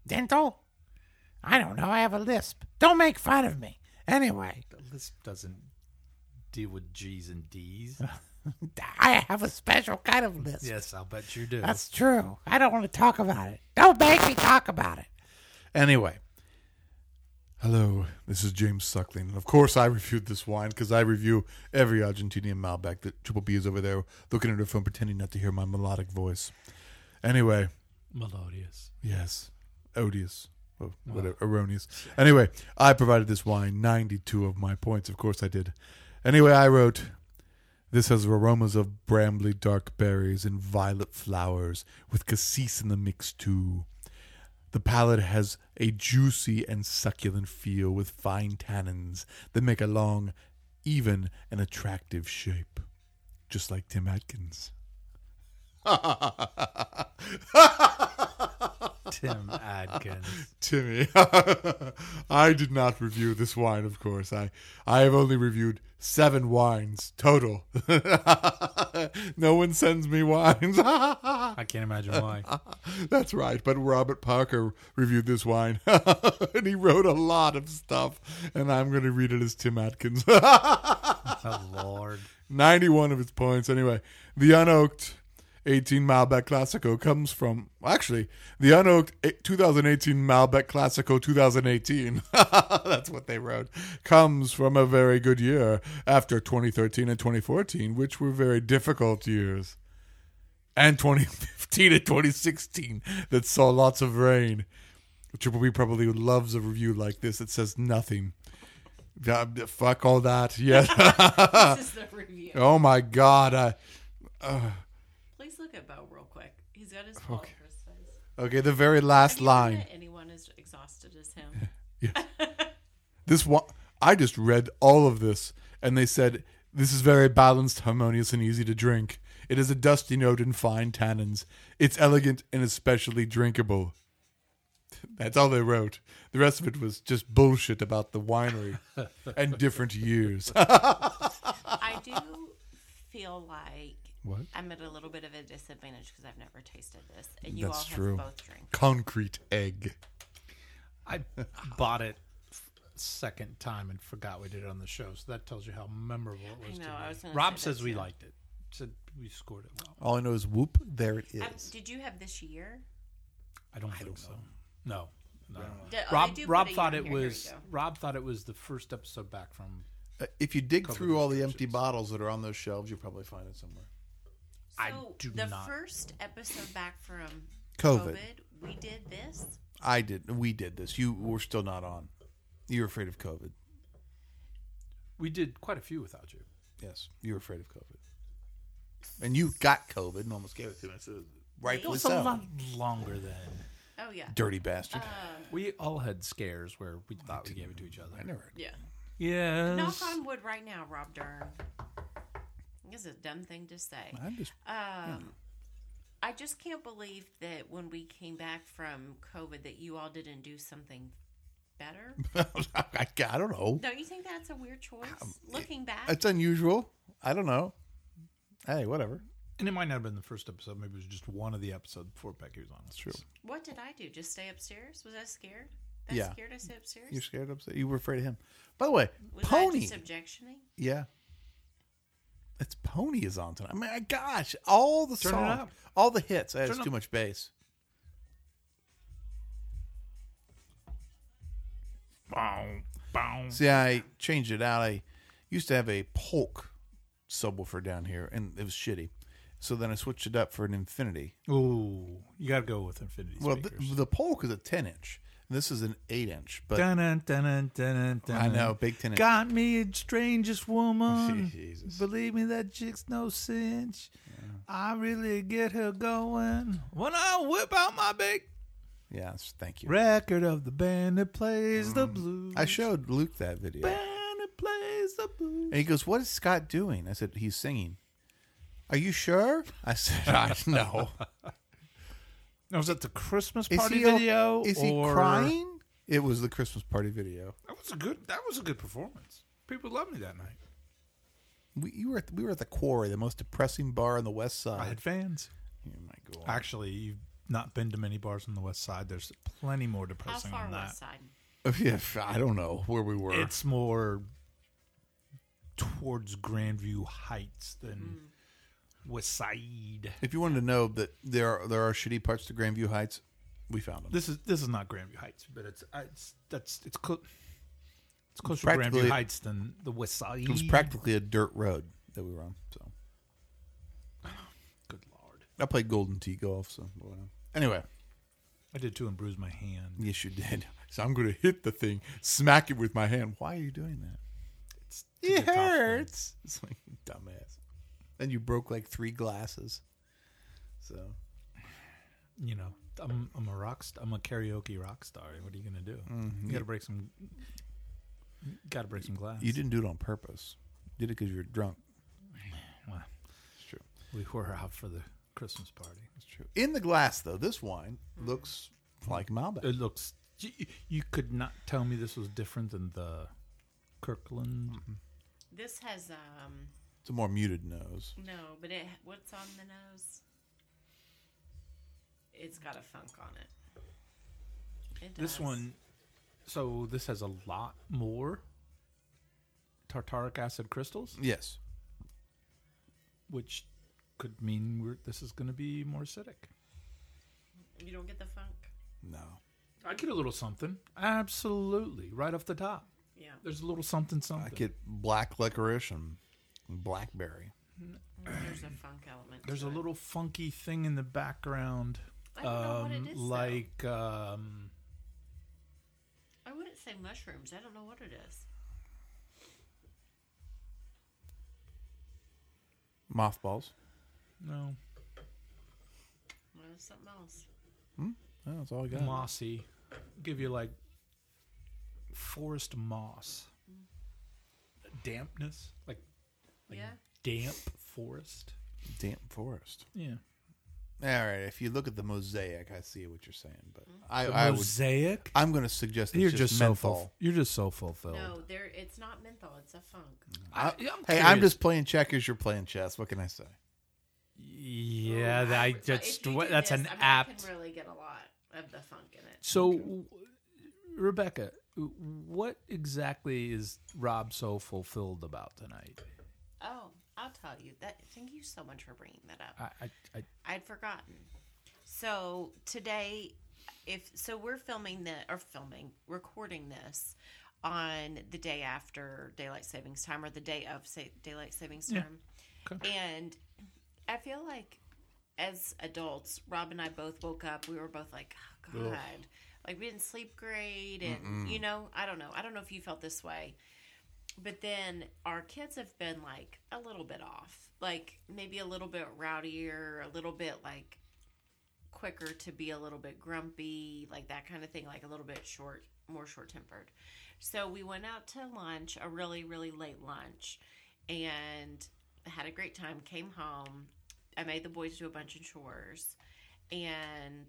Dental? I don't know. I have a lisp. Don't make fun of me. Anyway, The lisp doesn't deal with G's and D's. I have a special kind of lisp. Yes, I'll bet you do. That's true. I don't want to talk about it. Don't make me talk about it. Anyway. Hello, this is James Suckling. And of course, I reviewed this wine because I review every Argentinian Malbec that Triple B is over there looking at her phone, pretending not to hear my melodic voice. Anyway, Melodious. yes, odious, oh, whatever, erroneous. Anyway, I provided this wine ninety-two of my points. Of course, I did. Anyway, I wrote, this has aromas of brambly dark berries and violet flowers with cassis in the mix too. The palate has a juicy and succulent feel with fine tannins that make a long, even, and attractive shape. Just like Tim Atkins. Tim Adkins. Timmy. I did not review this wine, of course. I, I have only reviewed seven wines total. No one sends me wines. I can't imagine why. That's right, but Robert Parker reviewed this wine, and he wrote a lot of stuff, and I'm going to read it as Tim Atkins. Oh, Lord. ninety-one of its points. Anyway, the unoaked eighteen Malbec Classico comes from, actually, the unoaked twenty eighteen Malbec Classico twenty eighteen, that's what they wrote, comes from a very good year after twenty thirteen and twenty fourteen, which were very difficult years. And twenty fifteen and twenty sixteen that saw lots of rain. Triple B probably loves a review like this. It says nothing. God, fuck all that. Yeah. This is the review. Oh my God. I, uh, Please look at Bo real quick. He's got his phone Okay. for his face. okay, the very last Have you ever line. met anyone as exhausted as him? This one, I just read all of this, and they said this is very balanced, harmonious, and easy to drink. It has a dusty note and fine tannins. It's elegant and especially drinkable. That's all they wrote. The rest of it was just bullshit about the winery and different years. I do feel like What? I'm at a little bit of a disadvantage because I've never tasted this, and you That's all have true. both drank. Concrete egg. I bought it second time and forgot we did it on the show, so that tells you how memorable it was I know, to me. I was gonna Rob say that says we too. liked it. Said we scored it well. All I know is whoop, there it Um, is. did you have this year? I don't think so. No. No. Did- oh, Rob they do Rob put a thought year it in here. Here was we go. Rob thought it was the first episode back from Uh, if you dig COVID through all the empty restrictions. bottles that are on those shelves, you'll probably find it somewhere. I So do the not. first episode back from COVID. COVID, we did this. I did. We did this. You were still not on. You were afraid of COVID. We did quite a few without you. Yes, you were afraid of COVID. And you got COVID and almost gave it to me. So It rightfully was a so. lot longer than Oh yeah, Dirty bastard. we all had scares where we thought we gave it to each other. I never. yeah. Yes. Knock on wood right now, Rob Dern. It's a dumb thing to say. I'm just. Um, I just can't believe that when we came back from COVID, that you all didn't do something better. I, I don't know. Don't you think that's a weird choice? Um, Looking back, It's unusual. I don't know. Hey, whatever. And it might not have been the first episode. Maybe it was just one of the episodes before Becky was on. That's true. what did I do? Just stay upstairs? Was I scared? That Yeah. scared I stay upstairs? You're scared of You were afraid of him. By the way, Was I Pony. just objectioning? Yeah. It's Pony is on tonight. I mean, gosh, all the Turn it songs, up. all the hits. That's Turn too up. much bass. Bow, bow. See, I changed it out. I used to have a Polk subwoofer down here, and it was shitty. So then I switched it up for an Infinity. Ooh, you got to go with Infinity Well, the, speakers. the Polk is a ten inch. And this is an eight inch. But Dun-dun, dun-dun, dun-dun, I dun-dun. know, big ten inch. Got me a strangest woman. Jesus. Believe me, that chick's no cinch. I really get her going when I whip out my big Yes, thank you. record of the band that plays the blues. I showed Luke that video. And band that plays the blues. he goes, "What is Scott doing?" I said, "He's singing." Are you sure? I said, I know. Now, was that the Christmas Is party he o- video? Is he or- crying? It was the Christmas party video. That was a good. That was a good performance. People loved me that night. We you were at, we were at the Quarry, the most depressing bar on the West I Side. had fans. Oh my God. Actually, you not been to many bars on the west side. There's plenty more How depressing far on that. west side? Yeah, I don't know where we were. It's more towards Grandview Heights than West Side. If you wanted to know that there are, there are shitty parts to Grandview Heights, we found them. This is this is not Grandview Heights, but it's uh, it's that's it's close. It's closer to practically- Grandview Heights than the West Side. It was practically a dirt road that we were on. So Good Lord, I played Golden Tee golf. So whatever. Anyway, I did too and bruised my hand. yes, you did. So I'm going to hit the thing, smack it with my hand. Why are you doing that? It's It it's a tough thing. hurts. It's like dumbass. Then you broke like three glasses. So You know, I'm I'm a rock star. I'm a karaoke rock star. What are you gonna do? Mm, You got to break some. Got to break some glass. you didn't do it on purpose. You did it because you were drunk. Well, It's true. we were out for the Christmas party. It's true. In the glass, though, this wine looks like Malbec. It looks. You, you could not tell me this was different than the Kirkland. This has um It's a more muted nose. no, but it what's on the nose? It's got a funk on it. It does. This one. So this has a lot more tartaric acid crystals, Yes. which could mean we're, this is going to be more acidic. You don't get the funk. No. I get a little something. Absolutely. Right off the top. Yeah. There's a little something, something. I get black licorice and blackberry. There's a funk element. There's to a it. little funky thing in the background. I don't know what um, it is, though. like, um, I wouldn't say mushrooms. I don't know what it is. Mothballs. no, Well, it's something else. Oh, that's all I got. mossy. Give you like forest moss. Dampness. Like, like Yeah. damp forest. Damp forest. Yeah. All right. If you look at the mosaic, I see what you're saying, but I, I would. Mosaic? I'm going to suggest it's You're just, just, so menthol. ful- You're just so fulfilled. No, there. It's not menthol. It's a funk. I- I- yeah, I'm hey, I'm curious. just playing checkers. You're playing chess. What can I say? Yeah, Ooh, that, I would- just if you do that's this, an I mean, apt. I can really get a lot of the funk in it. So, w- Rebecca, what exactly is Rob so fulfilled about tonight? Oh, I'll tell you that. Thank you so much for bringing that up. I, I, I I'd forgotten. So today, if so, we're filming the or filming, recording this on the day after daylight savings time or the day of say, daylight savings Yeah. time, Okay. and I feel like as adults, Rob and I both woke up. We were both like, "Oh God," Ugh. like we didn't sleep great, and you know, I don't know. I don't know if you felt this way. But then our kids have been like a little bit off, like maybe a little bit rowdier, a little bit like quicker to be a little bit grumpy, like that kind of thing, like a little bit short, more short tempered. So we went out to lunch, a really, really late lunch, and had a great time, came home. I made the boys do a bunch of chores, and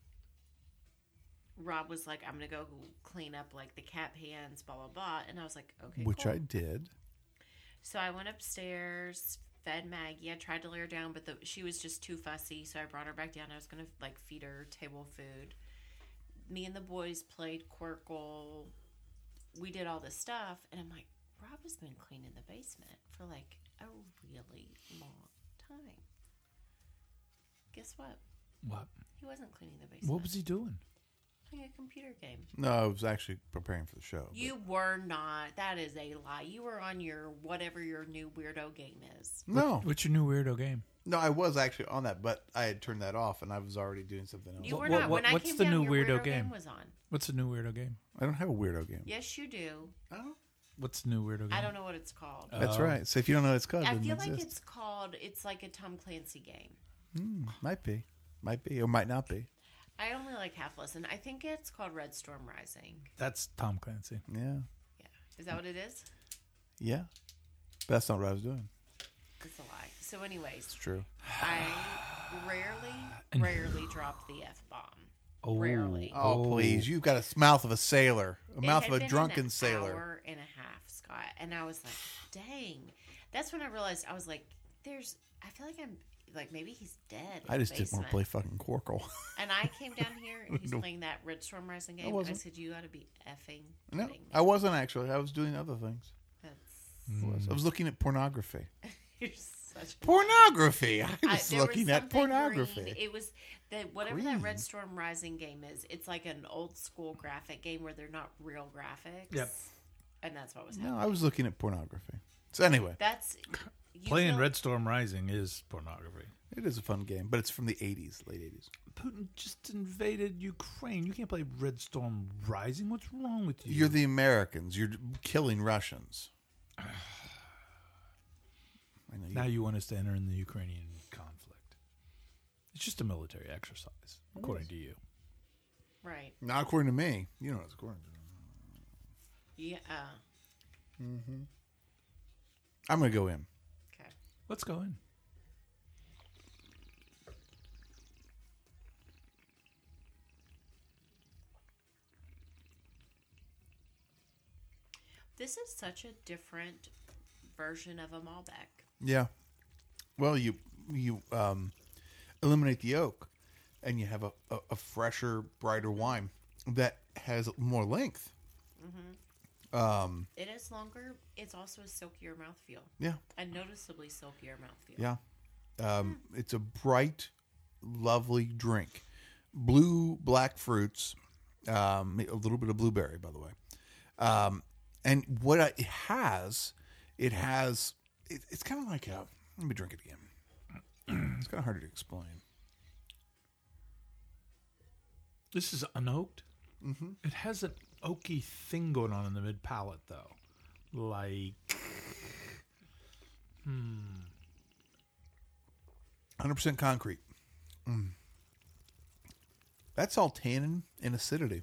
Rob was like, I'm going to go clean up like the cat pans, blah, blah, blah. And I was like, okay, Which cool. I did. So I went upstairs, fed Maggie. I tried to lay her down, but the, she was just too fussy. So I brought her back down. I was going to like feed her table food. Me and the boys played Quirkle. We did all this stuff. And I'm like, Rob has been cleaning the basement for like a really long time. Guess what? what? He wasn't cleaning the basement. What was he doing? Playing a computer game. No, I was actually preparing for the show. but- You were not. That is a lie. You were on your whatever your new weirdo game is. No, What's your new weirdo game? no, I was actually on that, but I had turned that off, and I was already doing something else. You What- were what- not. what- when I what's came the down, new your weirdo weirdo game? was on. What's the new weirdo game? I don't have a weirdo game. Yes, you do. Oh, What's the new weirdo game? I don't know what it's called. that's Oh. right. So if you don't know what it's called, it I doesn't feel like exist. it's called. It's like a Tom Clancy game. Hmm, might be, might be, or might not be. I only like half listen. I think it's called Red Storm Rising. That's Tom Clancy. Yeah, Yeah, is that what it is? yeah. But that's not what I was doing. It's a lie. So, anyways, It's true. I rarely, rarely drop the f bomb. Oh, Rarely. Oh, please! You've got a mouth of a sailor, a It mouth had of a been drunken an sailor. Hour and a half, Scott, and I was like, "Dang!" That's when I realized I was like, "There's." I feel like I'm like maybe he's dead. in I the just didn't want basement. to play fucking Quarkle. And I came down here and he's playing that Red Storm Rising game. I, wasn't. said, "You got to be effing No, kidding me." I wasn't actually. I was doing other things. That's I was, I was looking at pornography. you're such. A, Pornography. I I- was there looking at something pornography. green. It was that whatever Green. that Red Storm Rising game is. It's like an old school graphic game where they're not real graphics. Yep. And that's what was No, happening. I was looking at pornography. So anyway, That's you Playing feel- Red Storm Rising is pornography. it is a fun game, but it's from the eighties, late eighties. Putin just invaded Ukraine. You can't play Red Storm Rising. What's wrong with you? You're the Americans. You're killing Russians. I know you. Now you want us to enter in the Ukrainian conflict. It's just a military exercise, according to you. Right. Not according to me. You know it's according to me. Yeah. Uh, I'm going to go in. okay. Let's go in. This is such a different version of a Malbec. Yeah. Well, you you um, eliminate the oak, and you have a, a, a fresher, brighter wine that has more length. Um, It is longer. It's also a silkier mouthfeel. yeah, A noticeably silkier mouthfeel. yeah. Um, It's a bright, lovely drink. Blue, black fruits, um, a little bit of blueberry, by the way. Um, and what I- it has, it has, it, it's kind of like a, let me drink it again. It's kind of hard to explain. This is unoaked. Mm-hmm. It has an oaky thing going on in the mid palate, though. Like, one hundred percent concrete. Mm. That's all tannin and acidity.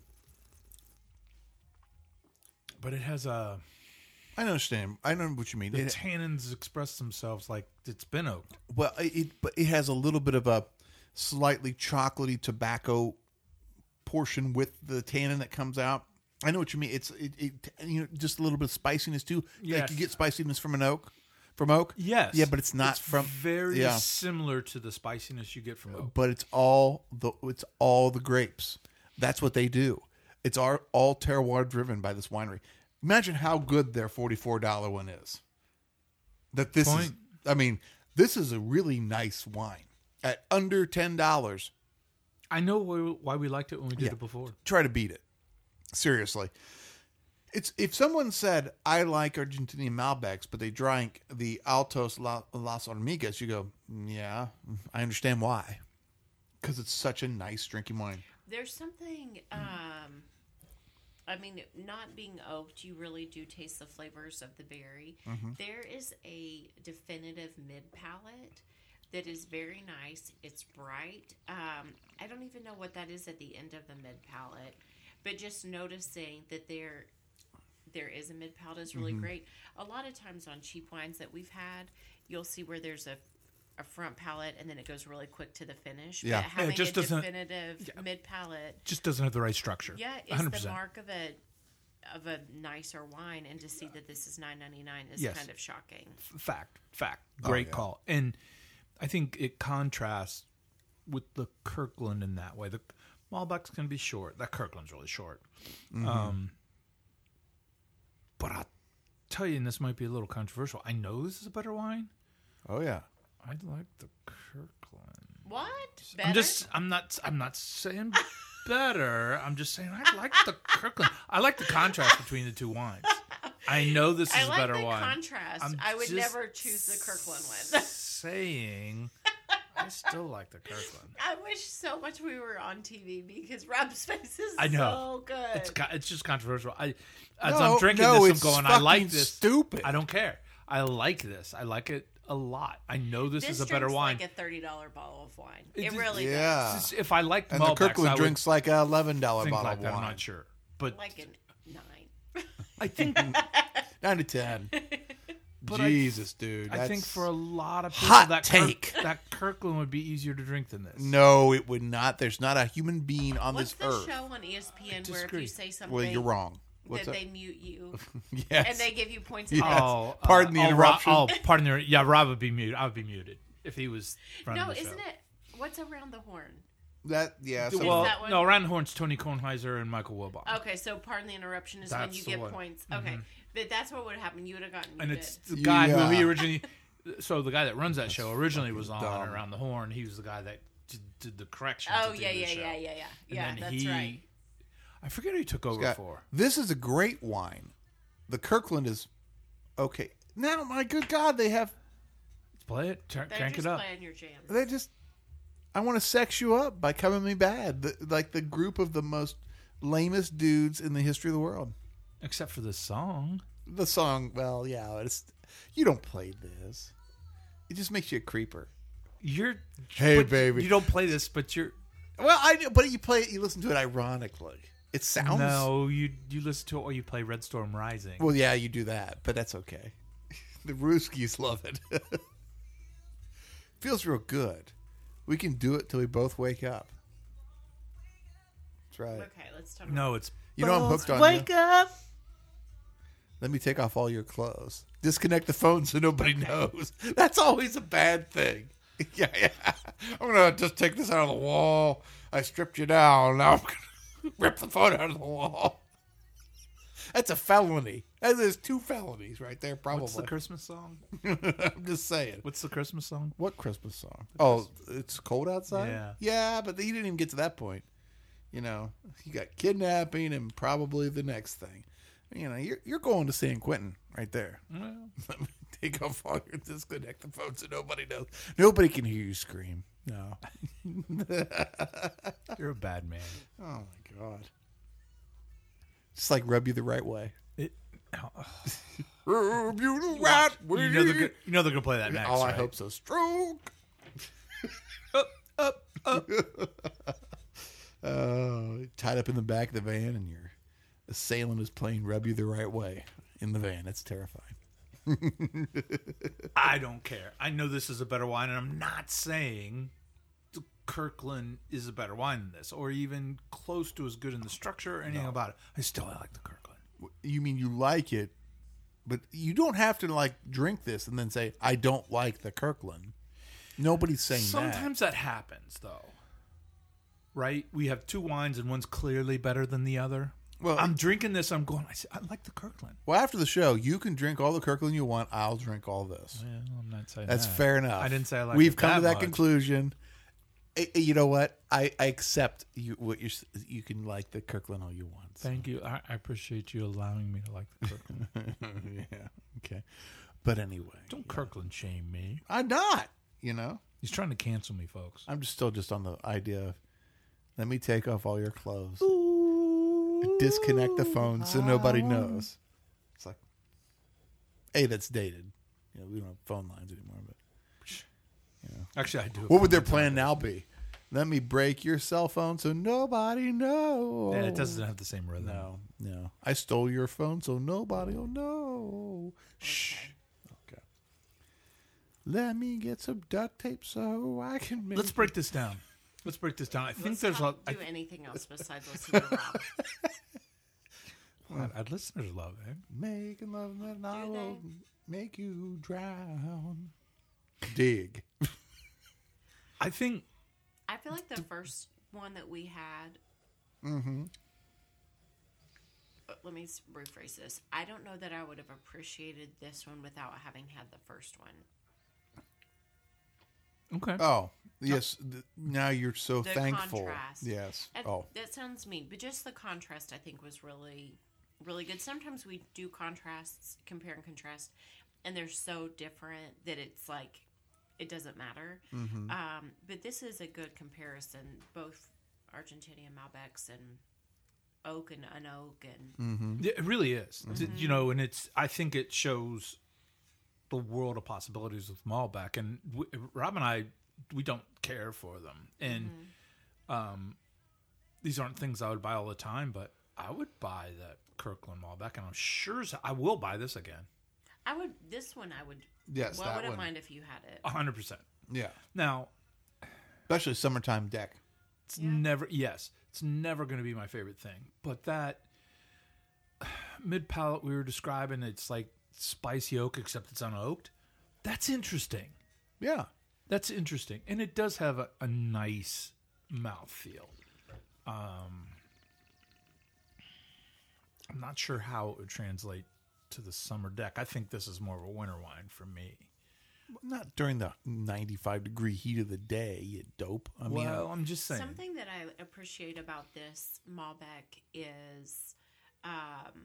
but it has a. I understand. I know what you mean. The It, tannins express themselves like it's been oaked. well, it but it has a little bit of a slightly chocolatey tobacco portion with the tannin that comes out. I know what you mean. It's it, it you know just a little bit of spiciness too. Like Yes. you get spiciness from an oak, from oak. Yes. Yeah, but it's not It's from very yeah. similar to the spiciness you get from oak. But it's all the it's all the grapes. That's what they do. It's all, all terroir driven by this winery. Imagine how good their forty-four dollar one is. That this is, Point. I mean, this is a really nice wine at under ten dollars. I know why why we liked it when we did Yeah. it before. Try to beat it. Seriously. It's if someone said I like Argentinian Malbecs, but they drank the Altos La, Las Hormigas, you go, yeah, I understand why, because it's such a nice drinking wine. There's something, um, I mean, not being oaked, you really do taste the flavors of the berry. Mm-hmm. There is a definitive mid palate that is very nice. It's bright. Um, I don't even know what that is at the end of the mid palate, but just noticing that there there is a mid palate is really Mm-hmm. great. A lot of times on cheap wines that we've had, you'll see where there's a a front palate and then it goes really quick to the finish. Yeah. But having just a doesn't- definitive mid palate, Just doesn't have the right structure. yeah, one it's hundred the percent. mark of a of a nicer wine, and to see that this is nine ninety nine is Yes. kind of shocking. Fact, fact. Great yeah. call. And I think it contrasts with the Kirkland in that way. The Malbecs can be short. That Kirkland's really short. Um, but I'll tell you, and this might be a little controversial, I know this is a better wine. Oh yeah. I like the Kirkland. What? I'm Better? just I'm not I'm not saying better. I'm just saying I like the Kirkland. I like the contrast between the two wines. I know this is I a like better the wine. contrast. I'm I would just never choose the Kirkland one. Saying I still like the Kirkland. I wish so much we were on T V because Rob's face is I know. so good. It's co- it's just controversial. I as No, I'm drinking no, this, it's I'm going. I like fucking this. stupid. I don't care. I like this. I like it a lot. I know this, this is a better drinks wine. like a thirty dollar bottle of wine. It It, is- really Yeah. It's just- if I liked And Malbecs, the Kirkland I would drinks like a eleven dollar think bottle like of that. wine. I'm not sure, but does. Like a nine. I think Nine to ten. But I- Jesus, dude. I think that's- for a lot of people, Hot that take. Kirk, that Kirkland would be easier to drink than this. No, it would not. There's not a human being on What's this the earth. show on E S P N where if disagree. you say something, Well, you're wrong. that What's that? they mute you Yes. and they give you points? Yes. Yes. Oh, Pardon the oh, Ro- interruption. Oh, pardon the yeah. Rob would be muted. I would be muted. if he was running No, the show. isn't it? What's around the horn? That yeah. So Well, that one? no, Around the Horn's Tony Kornheiser and Michael Wilbon. Okay, so pardon the interruption is when That's you the get one. points. Okay, but that's what would have happened. You would have gotten. You and did. it's the guy Yeah. who he originally. So the guy that runs that show originally was on dumb. Around the Horn. He was the guy that did, did the corrections. Oh at the yeah, end of yeah, the show. yeah, yeah, yeah, And yeah. then That's he, right. I forget who he took over Scott, for. this is a great wine. The Kirkland is okay. Now, my good God, they have. Let's play it. Turn, They're crank just it up. playing your jams. They just. I want to sex you up by coming me bad. The, like the group of the most lamest dudes in the history of the world. Except for the song. The song, well, yeah, it's you don't play this. It just makes you a creeper. You're Hey, but baby. You don't play this, but you're Well, I know, but you play it. You listen to it ironically. It sounds. no. You you listen to it or you play Red Storm Rising. Well, yeah, you do that, but that's okay. The Rooskies love it. Feels real good. We can do it till we both wake up. That's right. Okay, let's talk. no, it's You know I'm hooked on wake you. up. Let me take off all your clothes. Disconnect the phone so nobody knows. That's always a bad thing. Yeah, yeah. I'm gonna just take this out of the wall. I stripped you down. Now I'm gonna rip the phone out of the wall. That's a felony. And there's two felonies right there, probably. What's the Christmas song? I'm just saying. What's the Christmas song? What Christmas song? Oh, it's cold outside? Yeah. Yeah, but he didn't even get to that point. You know, you got kidnapping and probably the next thing. You know, you're you're going to San Quentin right there. Well, Let me take off all your disconnect the phone so nobody knows. Nobody can hear you scream. No. you're a bad man. Oh my God. Just like rub you the right way. It, Rub you the right way. you know they're gonna, you know they're gonna play that next. Oh, I right? hope so. Stroke. Up, up, up. Uh, tied up in the back of the van, and your assailant is playing "Rub You the Right Way" in the van. It's terrifying. I don't care. I know this is a better wine, and I'm not saying the Kirkland is a better wine than this, or even close to as good in the structure or anything about it. I still like the Kirkland. You mean you like it, but you don't have to like drink this and then say I don't like the Kirkland. Nobody's saying that. Sometimes that happens, though. Right? We have two wines, and one's clearly better than the other. Well, I'm drinking this. I'm going. I, say, I like the Kirkland. Well, after the show, you can drink all the Kirkland you want. I'll drink all this. Well, I'm not saying That's that. fair enough. I didn't say I like. We've it come to that much. conclusion. Eh, eh, You know what? I, I accept you. What you're. You can like the Kirkland all you want. so. Thank you. I, I appreciate you allowing me to like the Kirkland. Yeah. Okay. But anyway, Don't Kirkland shame me. I'm not. You know, He's trying to cancel me, folks. I'm just still just on the idea of let me take off all your clothes, disconnect the phone so nobody knows. It's like, hey, that's dated. You know, we don't have phone lines anymore. But Actually, I do. what would their plan now be? Let me break your cell phone so nobody knows. Yeah, it doesn't have the same rhythm. No, no. I stole your phone so nobody will know. Shh. Okay. Let me get some duct tape so I can make. Let's break this down. Let's break this down. I think Let's there's a. not I, do anything else besides listen to Rob. our, our listeners love it. Making love and I Do will make you drown. Dig. I think I feel like the first one that we had. Mm-hmm. uh, Let me s- rephrase this. I don't know that I would have appreciated this one without having had the first one. okay. Oh, yes. th- Now you're so The thankful. contrast. Yes. And Oh. that sounds mean, but just the contrast I think was really, really good. Sometimes we do contrasts, compare and contrast, and they're so different that it's like it doesn't matter. Mm-hmm. Um, but this is a good comparison, both Argentinian Malbecs and oak and unoak and Mm-hmm. Yeah, it really is. T- You know, and it's. I think it shows the world of possibilities with Malbec, and w- Rob and I, we don't care for them, and um, these aren't things I would buy all the time, but I would buy that Kirkland Malbec, and I'm sure as- I will buy this again, I would. This one I would. Yes, Well, I that wouldn't one. mind if you had it. a hundred percent. Yeah. Now, Especially summertime deck. it's Yeah. never. Yes, it's never going to be my favorite thing, but that mid palate we were describing, it's like spicy oak, except it's unoaked. That's interesting. Yeah. That's interesting, and it does have a, a nice mouthfeel. Um, I'm not sure how it would translate to the summer deck. I think this is more of a winter wine for me. Not during the ninety-five degree heat of the day, you dope. I mean, Well, I'm just saying. Something that I appreciate about this Malbec is, um,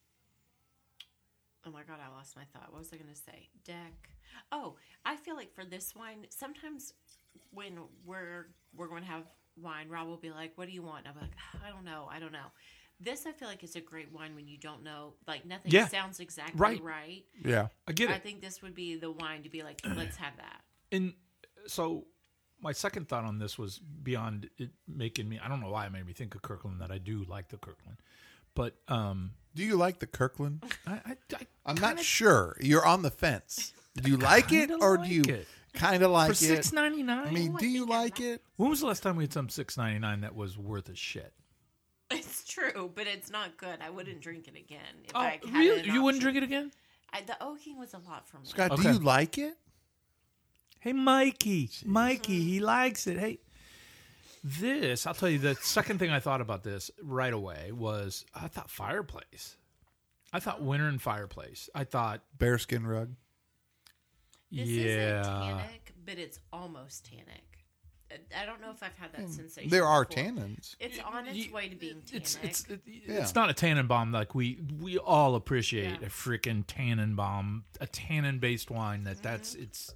oh my god, I lost my thought. What was I going to say? Deck. Oh, I feel like for this wine, sometimes when we're we're going to have wine, Rob will be like, "What do you want?" And I'm like, "I don't know. I don't know." This I feel like is a great wine when you don't know, like nothing Yeah. sounds exactly Right. right. yeah. I get I it. think this would be the wine to be like, let's have that. And so my second thought on this was beyond it making me, I don't know why it made me think of Kirkland, that I do like the Kirkland. But um, Do you like the Kirkland? I, I, I I'm kinda- not sure. You're on the fence. Do you like it kinda or like do you it. kind of like For it? six ninety nine. I mean, Oh, I do you think I like like- it? When was the last time we had some six ninety nine that was worth a shit? It's true, but it's not good. I wouldn't drink it again. If Oh, I had really? an You wouldn't option. drink it again? I, the Oaking was a lot for me. Scott, do Okay. you like it? Hey, Mikey. Mikey, he likes it. Hey, this, I'll tell you, the second thing I thought about this right away was I thought fireplace. I thought winter and fireplace. I thought, Bearskin rug. This yeah. isn't tannic, but it's almost tannic. I- I don't know if I've had that sensation. There are before. tannins. It's on its Y- way to being tannic. It's it's it, Yeah. it's not a Tannenbaum like we we all appreciate Yeah. a freaking Tannenbaum, a tannin based wine that that's it's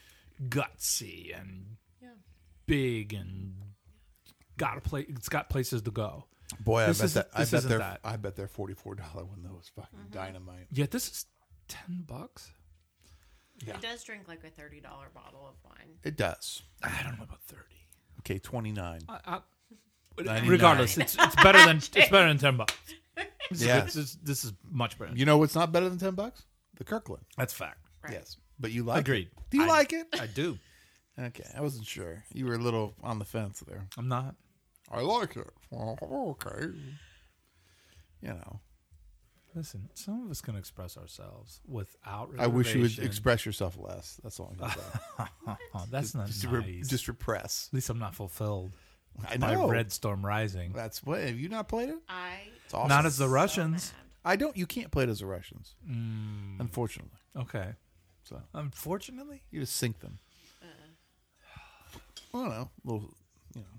gutsy and Yeah. big and got a place. It's got places to go. Boy, I This bet is- that. I this bet isn't their. that. I bet their forty-four dollar one though was fucking Mm-hmm. dynamite. Yeah, this is ten bucks. Yeah. It does drink like a thirty dollar bottle of wine. It does. I don't know about thirty. Okay, twenty-nine. I, I, ninety-nine. regardless, it's it's better than it's better than ten bucks. Yeah. This is, this is much better. You know what's not better than ten bucks? The Kirkland. That's fact. Right. Yes, but you like Agreed. it. Do you I- like it? I do. Okay, I wasn't sure. You were a little on the fence there. I'm not. I like it. Oh, okay. You know, Listen, some of us can express ourselves without. I wish you would reservation. express yourself less. That's all I'm gonna say. Oh, that's not just, nice. re- just repress. At least I'm not fulfilled I by know. Red Storm Rising. That's what. Have you not played it? I It's awesome. Not as the so Russians. mad. I don't. You can't play it as the Russians, Mm, unfortunately. okay. So Unfortunately, you just sink them. I don't know. A little, you know.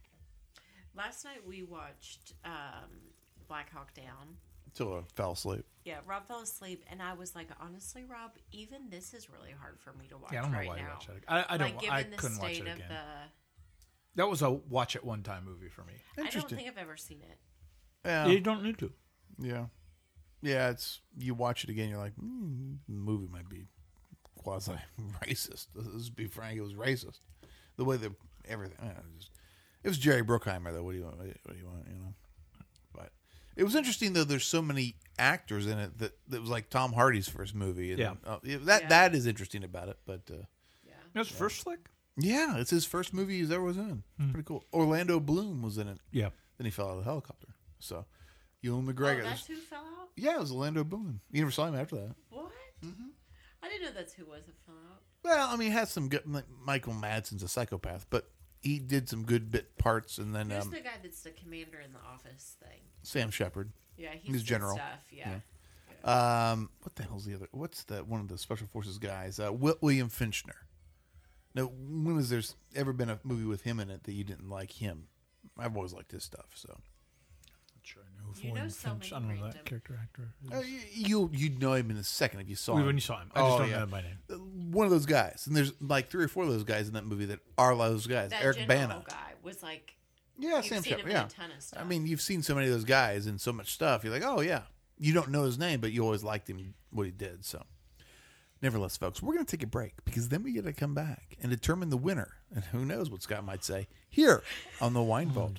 Last night we watched um, Black Hawk Down. Until I fell asleep. Yeah, Rob fell asleep, and I was like, honestly, Rob, even this is really hard for me to watch yeah, I don't know right why you now. watch it. I, I don't. like, given I the couldn't watch state it of again. the, That was a watch it one time movie for me. I don't Interesting. think I've ever seen it. Yeah. You don't need to. Yeah. Yeah, it's you watch it again, you're like, mm, the movie might be quasi racist. Let's be frank, it was racist. The way that everything I don't know, it, was, it was Jerry Bruckheimer though. What do you want? What do you want, you know? But it was interesting though, there's so many actors in it that that was like Tom Hardy's first movie. And, Yeah. uh, yeah, that Yeah. that is interesting about it, but uh, Yeah. That's first flick. yeah, it's his first movie he's ever was in. It's pretty cool. Orlando Bloom was in it. Yeah. Then he fell out of the helicopter. So Ewan McGregor. Oh, that's who fell out? yeah, it was Orlando Bloom. You never saw him after that. What? Mm-hmm. I didn't know that's who was that fell out. Well, I mean, he has some good. Like Michael Madsen's a psychopath, but he did some good bit parts. And then Who's um, the guy that's the commander in the Office thing? Sam Shepard. Yeah, he's, He's good general. Stuff. Yeah. Um, what the hell's the other? What's the one of the special forces guys? Uh, Wi- William Finchner. Now, when has there ever been a movie with him in it that you didn't like him? I've always liked his stuff. So Not sure I know who You know William so Finch. I many don't know that random- character actor. is. uh, you you you'd know him in a second if you saw him. When you saw him, I just Oh, don't yeah. know him by name. One of those guys, and there's like three or four of those guys in that movie that are those guys. That Eric general Bana. guy was like, Yeah, you've Sam seen Shepard. him Yeah, in a ton of stuff. I mean, you've seen so many of those guys in so much stuff. You're like, oh yeah, you don't know his name, but you always liked him what he did. So, nevertheless, folks, we're going to take a break because then we get to come back and determine the winner. And who knows what Scott might say here on the Wine Vault.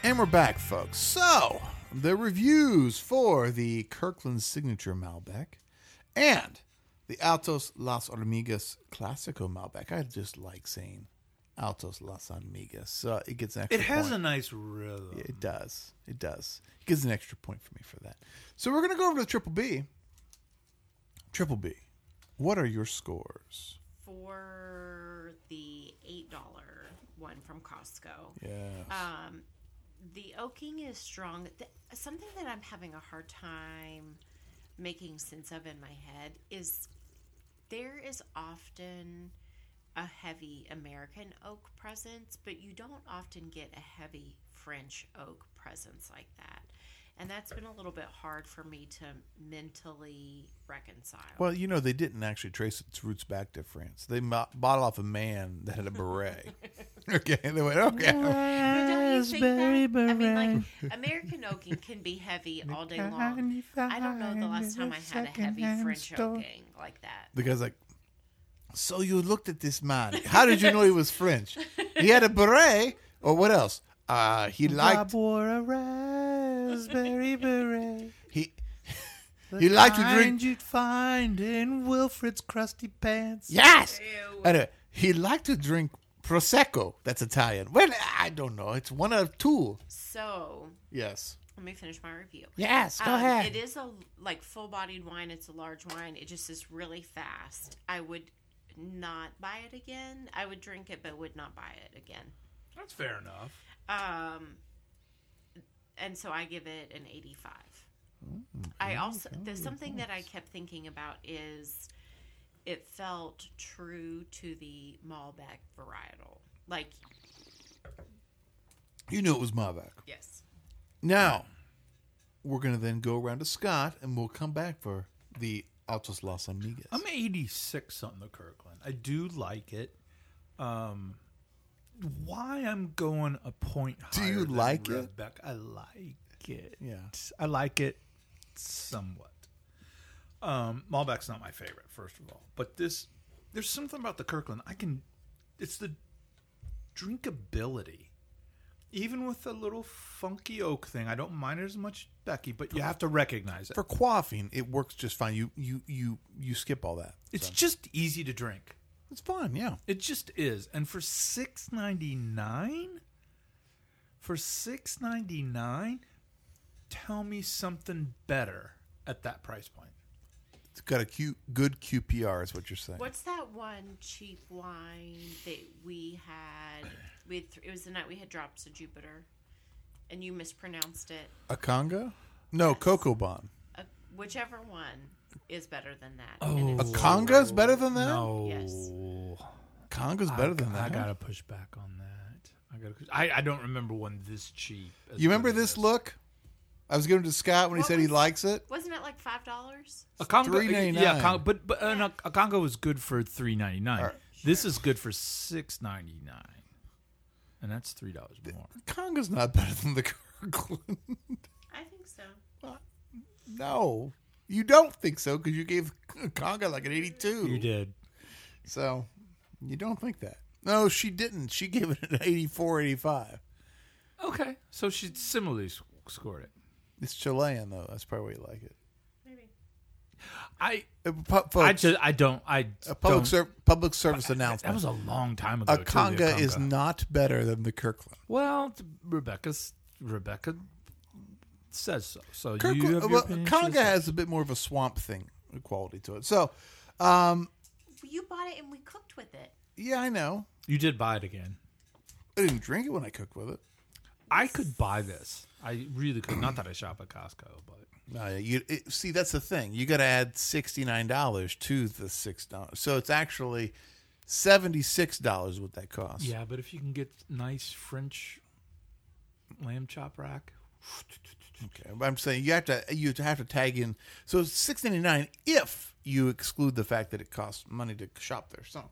And we're back, folks. So, the reviews for the Kirkland Signature Malbec and the Altos Las Hormigas Classico Malbec. I just like saying Altos Las Hormigas. Uh, it gets an extra It has point. a nice rhythm. Yeah, it does. It does. It gives an extra point for me for that. So we're going to go over to the Triple B. Triple B, what are your scores? For the eight dollars one from Costco. Yes. Um, the oaking is strong. Th- something that I'm having a hard time making sense of in my head is there is often a heavy American oak presence, but you don't often get a heavy French oak presence like that. And that's been a little bit hard for me to mentally reconcile. Well, you know, they didn't actually trace its roots back to France. They mo- bought off a man that had a beret. Okay, they went, okay. But don't you think Raspberry that? I mean, beret. like, American oaking can be heavy all day long. I don't know the last time I had a heavy French oaking like that. The guy's like, so you looked at this man. How did you know he was French? He had a beret, or what else? Uh, he liked... Rob wore a raspberry beret. He, he liked to drink... Kind you'd find in Wilfred's crusty pants. Yes! Ew. And, uh, he liked to drink Prosecco. That's Italian. Well, I don't know. It's one of two. So, Yes. let me finish my review. Yes, go Um, ahead. It is a like full-bodied wine. It's a large wine. It just is really fast. I would not buy it again. I would drink it, but would not buy it again. That's fair enough. Um, and so I give it an eighty-five. I also there's something that I kept thinking about is it felt true to the Malbec varietal. Like, You knew it was Malbec. yes. Now, we're going to then go around to Scott, and we'll come back for the Altos Las Amigas. I'm eighty-six on the Kirkland. I do like it. Um, why I'm going a point Do higher you than like it? Rebecca, I like it. Yeah. I like it somewhat. Um, Malbec's not my favorite, first of all. But this, there's something about the Kirkland. I can, it's the drinkability. Even with the little funky oak thing, I don't mind it as much, Becky, but you have to recognize it. For quaffing, it works just fine. You you you you skip all that. It's So, just easy to drink. it's fine, yeah. It just is. And for six ninety-nine, for six ninety-nine, tell me something better at that price point. It's got a Q, good Q P R, is what you're saying. What's that one cheap wine that we had? We had th- it was the night we had Drops of Jupiter, and you mispronounced it. A Conga? No, Cocoa Bon. Uh, whichever one is better than that. Oh. And A it's- Conga's better than that? No. Yes. Conga's better than that. I gotta push back on that. I gotta. I, I don't remember one this cheap. as You remember good as this look? I was giving it to Scott when he What said he was- likes it. Wasn't it like five dollars? A Congo, three ninety-nine. yeah, Congo, but but uh, no, a Congo was good for three ninety nine. Right. This is good for six ninety nine, and that's three dollars more. Conga's not better than the Kirkland. I think so. No, you don't think so because you gave Conga like an eighty-two. You did. So you don't think that. No, she didn't. She gave it an eighty-four, eighty-five. Okay, so she similarly s- scored it. It's Chilean, though. That's probably why you like it. Maybe. I Uh, pu- folks, I just I don't I a public, don't, ser- public service announcement. That was a long time ago. a too, the Conga is Conga. not better than the Kirkland. Well, Rebecca's Rebecca says so. So you Kirkland have your well, opinion, she Conga says- has a bit more of a swamp thing quality to it. So, um, You bought it and we cooked with it. yeah, I know. You did buy it again. I didn't drink it when I cooked with it. I could buy this. I really could. Not that I shop at Costco, but No, you it, see that's the thing. You got to add sixty nine dollars to the six dollars, so it's actually seventy six dollars what that costs. yeah. But if you can get nice French lamb chop rack, Okay, but I'm saying you have to you have to tag in. So it's six ninety nine if you exclude the fact that it costs money to shop there. So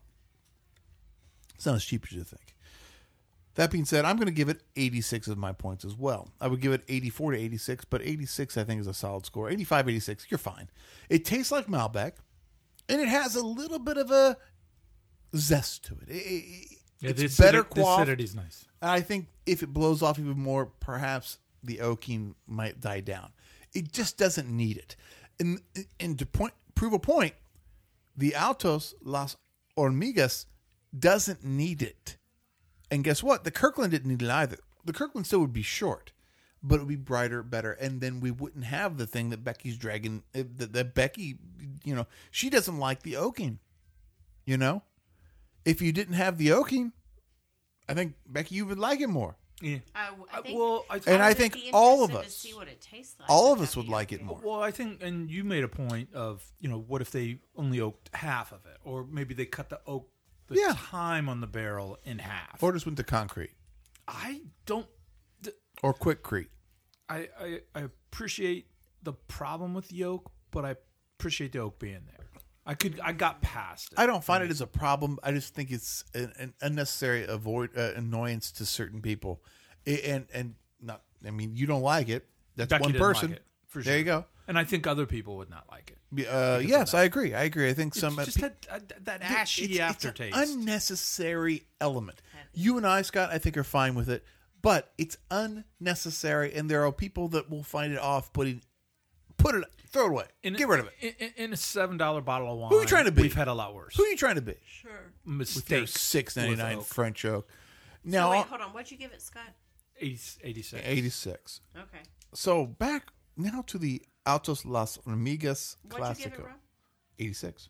it's not as cheap as you think. That being said, I'm going to give it eighty-six of my points as well. I would give it eighty-four to eighty-six, but eighty-six I think is a solid score. eighty-five, eighty-six, you're fine. It tastes like Malbec, and it has a little bit of a zest to it. It, it, Yeah, it's the better acidity, the quaffed. acidity's nice. And I think if it blows off even more, perhaps the oaking might die down. It just doesn't need it. And, and to point, prove a point, the Altos Las Hormigas doesn't need it. And guess what? The Kirkland didn't need it either. The Kirkland still would be short, but it would be brighter, better. And then we wouldn't have the thing that Becky's dragging, uh, that, that Becky, you know, she doesn't like the oaking. You know? If you didn't have the oaking, I think, Becky, you would like it more. Yeah. I, I Uh, think, well, I And I would think be all of interested us- to see what it tastes like all with of us that would like it oaking. more. Well, I think, and you made a point of, you know, what if they only oaked half of it, or maybe they cut the oak, the Yeah. time on the barrel in half. Or just went to concrete. I don't. Or quickcrete. I, I I appreciate the problem with the oak, but I appreciate the oak being there. I could I got past it. I don't find it as a problem. I just think it's an, an unnecessary avoid uh, annoyance to certain people, I- and and not. I mean, you don't like it. That's Becky one didn't like person. it, for There sure. you go. And I think other people would not like it. Uh, yes, I agree. I agree. I think some It's uh, just pe- that, uh, that it's- ashy it's, aftertaste. It's an unnecessary element. You and I, Scott, I think are fine with it, but it's unnecessary, and there are people that will find it off putting, put it, throw it away, in, get rid of it. In, in a seven dollar bottle of wine. Who are you trying to be? We've had a lot worse. Who are you trying to be? Sure. With their Mistakes. six ninety nine with oak. French oak. So Now wait, hold on. What'd you give it, Scott? eighty, eighty-six. eighty six. Okay. So back now to the Altos Las Hormigas What'd you give it, Clásico. Rob? eighty six.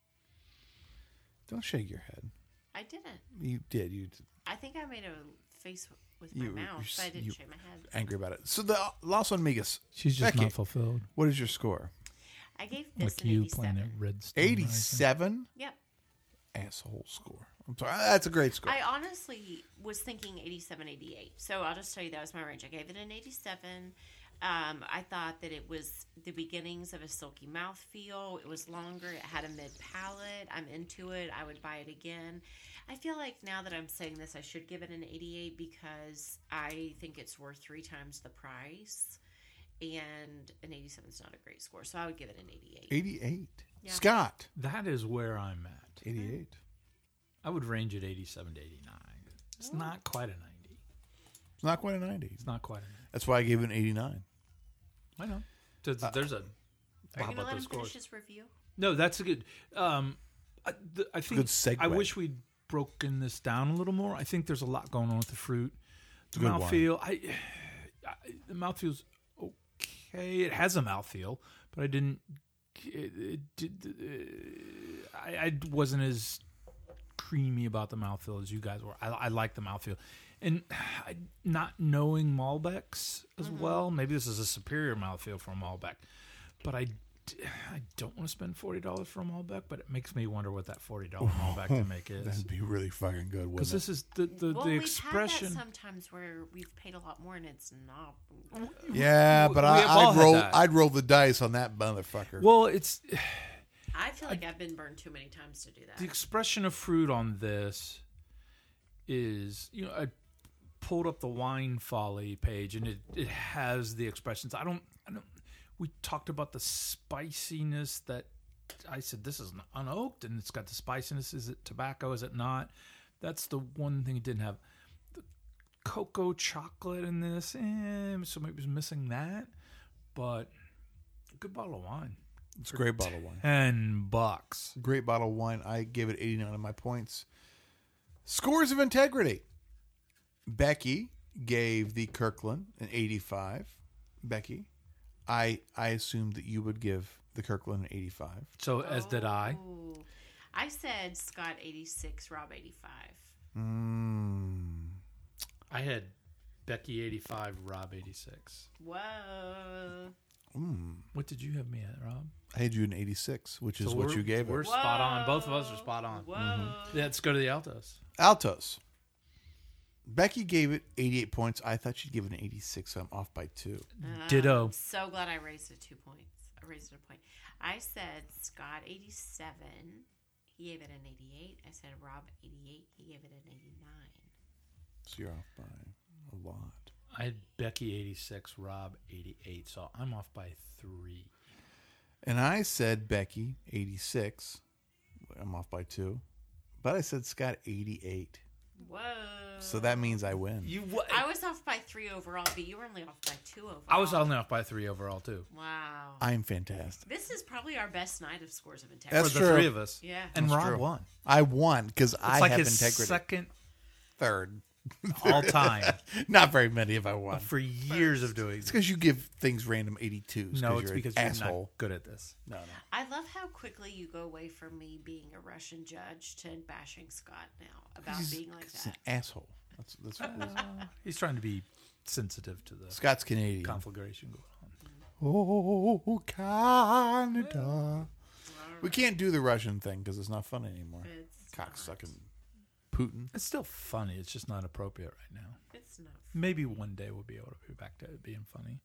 Don't shake your head. I didn't. You did. You did. I think I made a face with my You- mouth, you- but I didn't you- shake my head. angry about it. So the Las Hormigas. She's just Becky, not fulfilled. what is your score? I gave this Like an you eighty-seven. playing at Redstone. eighty-seven. Yep. Asshole score. I'm sorry. That's a great score. I honestly was thinking eighty-seven, eighty-eight. So I'll just tell you that was my range. I gave it an eighty-seven. Um, I thought that it was the beginnings of a silky mouthfeel. It was longer. It had a mid palate. I'm into it. I would buy it again. I feel like now that I'm saying this, I should give it an eighty-eight because I think it's worth three times the price. And an eighty-seven is not a great score. So I would give it an eighty-eight. eighty-eight. Yeah. Scott. That is where I'm at. eighty-eight. I would range it eighty-seven to eighty-nine. It's not quite a ninety. It's not quite a ninety. It's not quite a ninety. That's why I gave it an eighty-nine. I know. There's, there's a. Are you How going to about let those him finish scores? his review? No, that's a good. Um, I, the, I think good segue. I wish we'd broken this down a little more. I think there's a lot going on with the fruit. The good wine. mouthfeel, I, I the mouthfeel's okay. It has a mouthfeel, but I didn't. It, it did. Uh, I, I wasn't as creamy about the mouthfeel as you guys were. I, I like the mouthfeel, and I, not knowing Malbecs as well. Maybe this is a superior mouthfeel for a Malbec, but I. I don't want to spend forty dollars for a Malbec, but it makes me wonder what that forty dollar Malbec to make is. That'd be really fucking good, Because wouldn't this is the the, Well, the we've expression. had that sometimes where we've paid a lot more and it's not. it? Yeah, but We I, have all I'd had roll. that. I'd roll the dice on that motherfucker. Well, it's I feel like I've been burned too many times to do that. the expression of fruit on this is, you know, I pulled up the Wine Folly page and it, it has the expressions. I don't, I don't. We talked about the spiciness that I said this is unoaked and it's got the spiciness. Is it tobacco? Is it not? That's the one thing it didn't have. The cocoa chocolate in this, eh, so maybe it was missing that. But a good bottle of wine. It's a great bottle of wine. Ten bucks. Great bottle of wine. I gave it eighty-nine of my points. Scores of integrity. Becky gave the Kirkland an eighty-five. Becky, I I assumed that you would give the Kirkland an eighty-five. So as did I. Ooh. I said Scott eighty-six, Rob eighty-five. Mm. I had Becky eighty-five, Rob eighty-six. Whoa. Mm. What did you have me at, Rob? I had you an eighty-six, which is So what we're- you gave we're it. spot on. Both of us are spot on. Whoa. Let's go to the Altos. Altos. Becky gave it eighty-eight points. I thought she'd give it an eighty-six, so I'm off by two. Uh, Ditto. I'm so glad I raised it two points. I raised it a point. I said Scott eighty-seven. He gave it an eighty-eight. I said Rob eighty-eight. He gave it an eighty-nine. So you're off by a lot. I had Becky eighty-six, Rob eighty-eight. So I'm off by three. And I said Becky eighty-six. I'm off by two. But I said Scott eighty-eight. Whoa. So that means I win. You. wa- I was off by three overall, but you were only off by two overall. I was only off by three overall too. Wow. I'm fantastic. This is probably our best night of scores of integrity. That's For the true. three of us. Yeah. And That's Rob true. won. I won because It's I like have his integrity. second Third. all time Not very many if I won. for years of doing It's this. because you give things random eighty-twos. No, it's you're because an you're asshole. not good at this. No, no. I love how quickly you go away from me being a Russian judge to bashing Scott now about He's, being like he's an that. asshole. That's that's what it is. He's trying to be sensitive to the Scott's Canadian. conflagration going on. Oh, Canada. We can't do the Russian thing because it's not fun anymore. It's Cocksucking Putin. It's still funny. It's just not appropriate right now. It's not. Maybe one day we'll be able to be back to it being funny.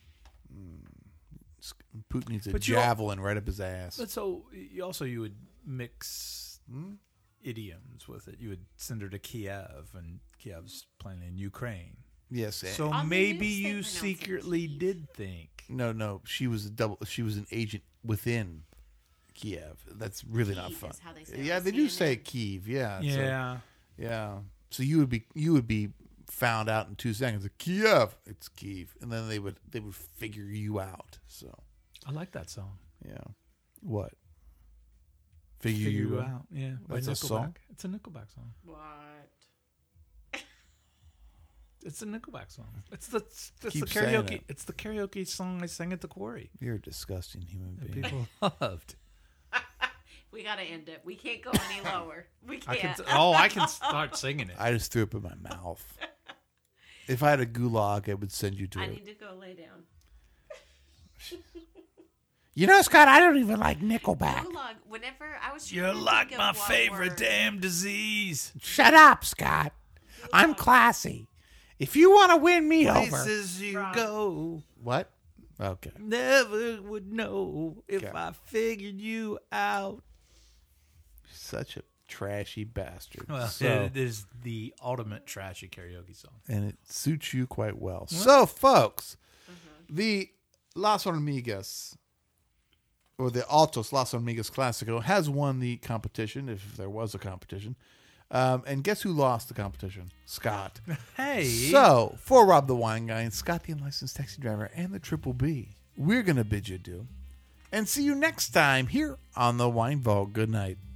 Putin needs a But you al- javelin right up his ass. But so you also you would mix idioms with it. You would send her to Kiev, and Kiev's playing in Ukraine. Yes. So On the maybe news, they you pronounce it secretly Kyiv. did think. no, no. She was a double. She was an agent within Kiev. That's really not Kyiv fun. is how they say it yeah, on they do C say N N. Kiev. Yeah. so- Yeah. yeah. So you would be you would be found out in two seconds. Like, Kiev. It's Kiev, and then they would they would figure you out. So I like that song. yeah. What? Figure, Figure you, You out. Out. Yeah. by That's a Nickelback. song? It's a Nickelback song. What? It's a Nickelback song. It's the it's the Keep saying karaoke. it. It's the karaoke song I sang at the quarry. You're a disgusting human that being. People loved. We gotta end it. We can't go any lower. We I can't. can. Oh, I can start singing it. I just threw up in my mouth. If I had a gulag, I would send you to I it. need to go lay down. You know, Scott, I don't even like Nickelback. Gulag. Whenever I was, trying You're to like think my of what favorite word- damn disease. Shut up, Scott. I'm classy. If you want to win me over, Places you Rob. go, What? Okay. never would know if Okay. I figured you out. Such a trashy bastard. Well, so, it is the ultimate trashy karaoke song. and it suits you quite well. So, folks, Mm-hmm. the Las Hormigas, or the Altos Las Hormigas Classico, has won the competition, if there was a competition. Um, and guess who lost the competition? Scott. Hey, So, for Rob the Wine Guy and Scott the Unlicensed Taxi Driver and the Triple B, we're going to bid you adieu. And see you next time here on the Wine Vault. Good night.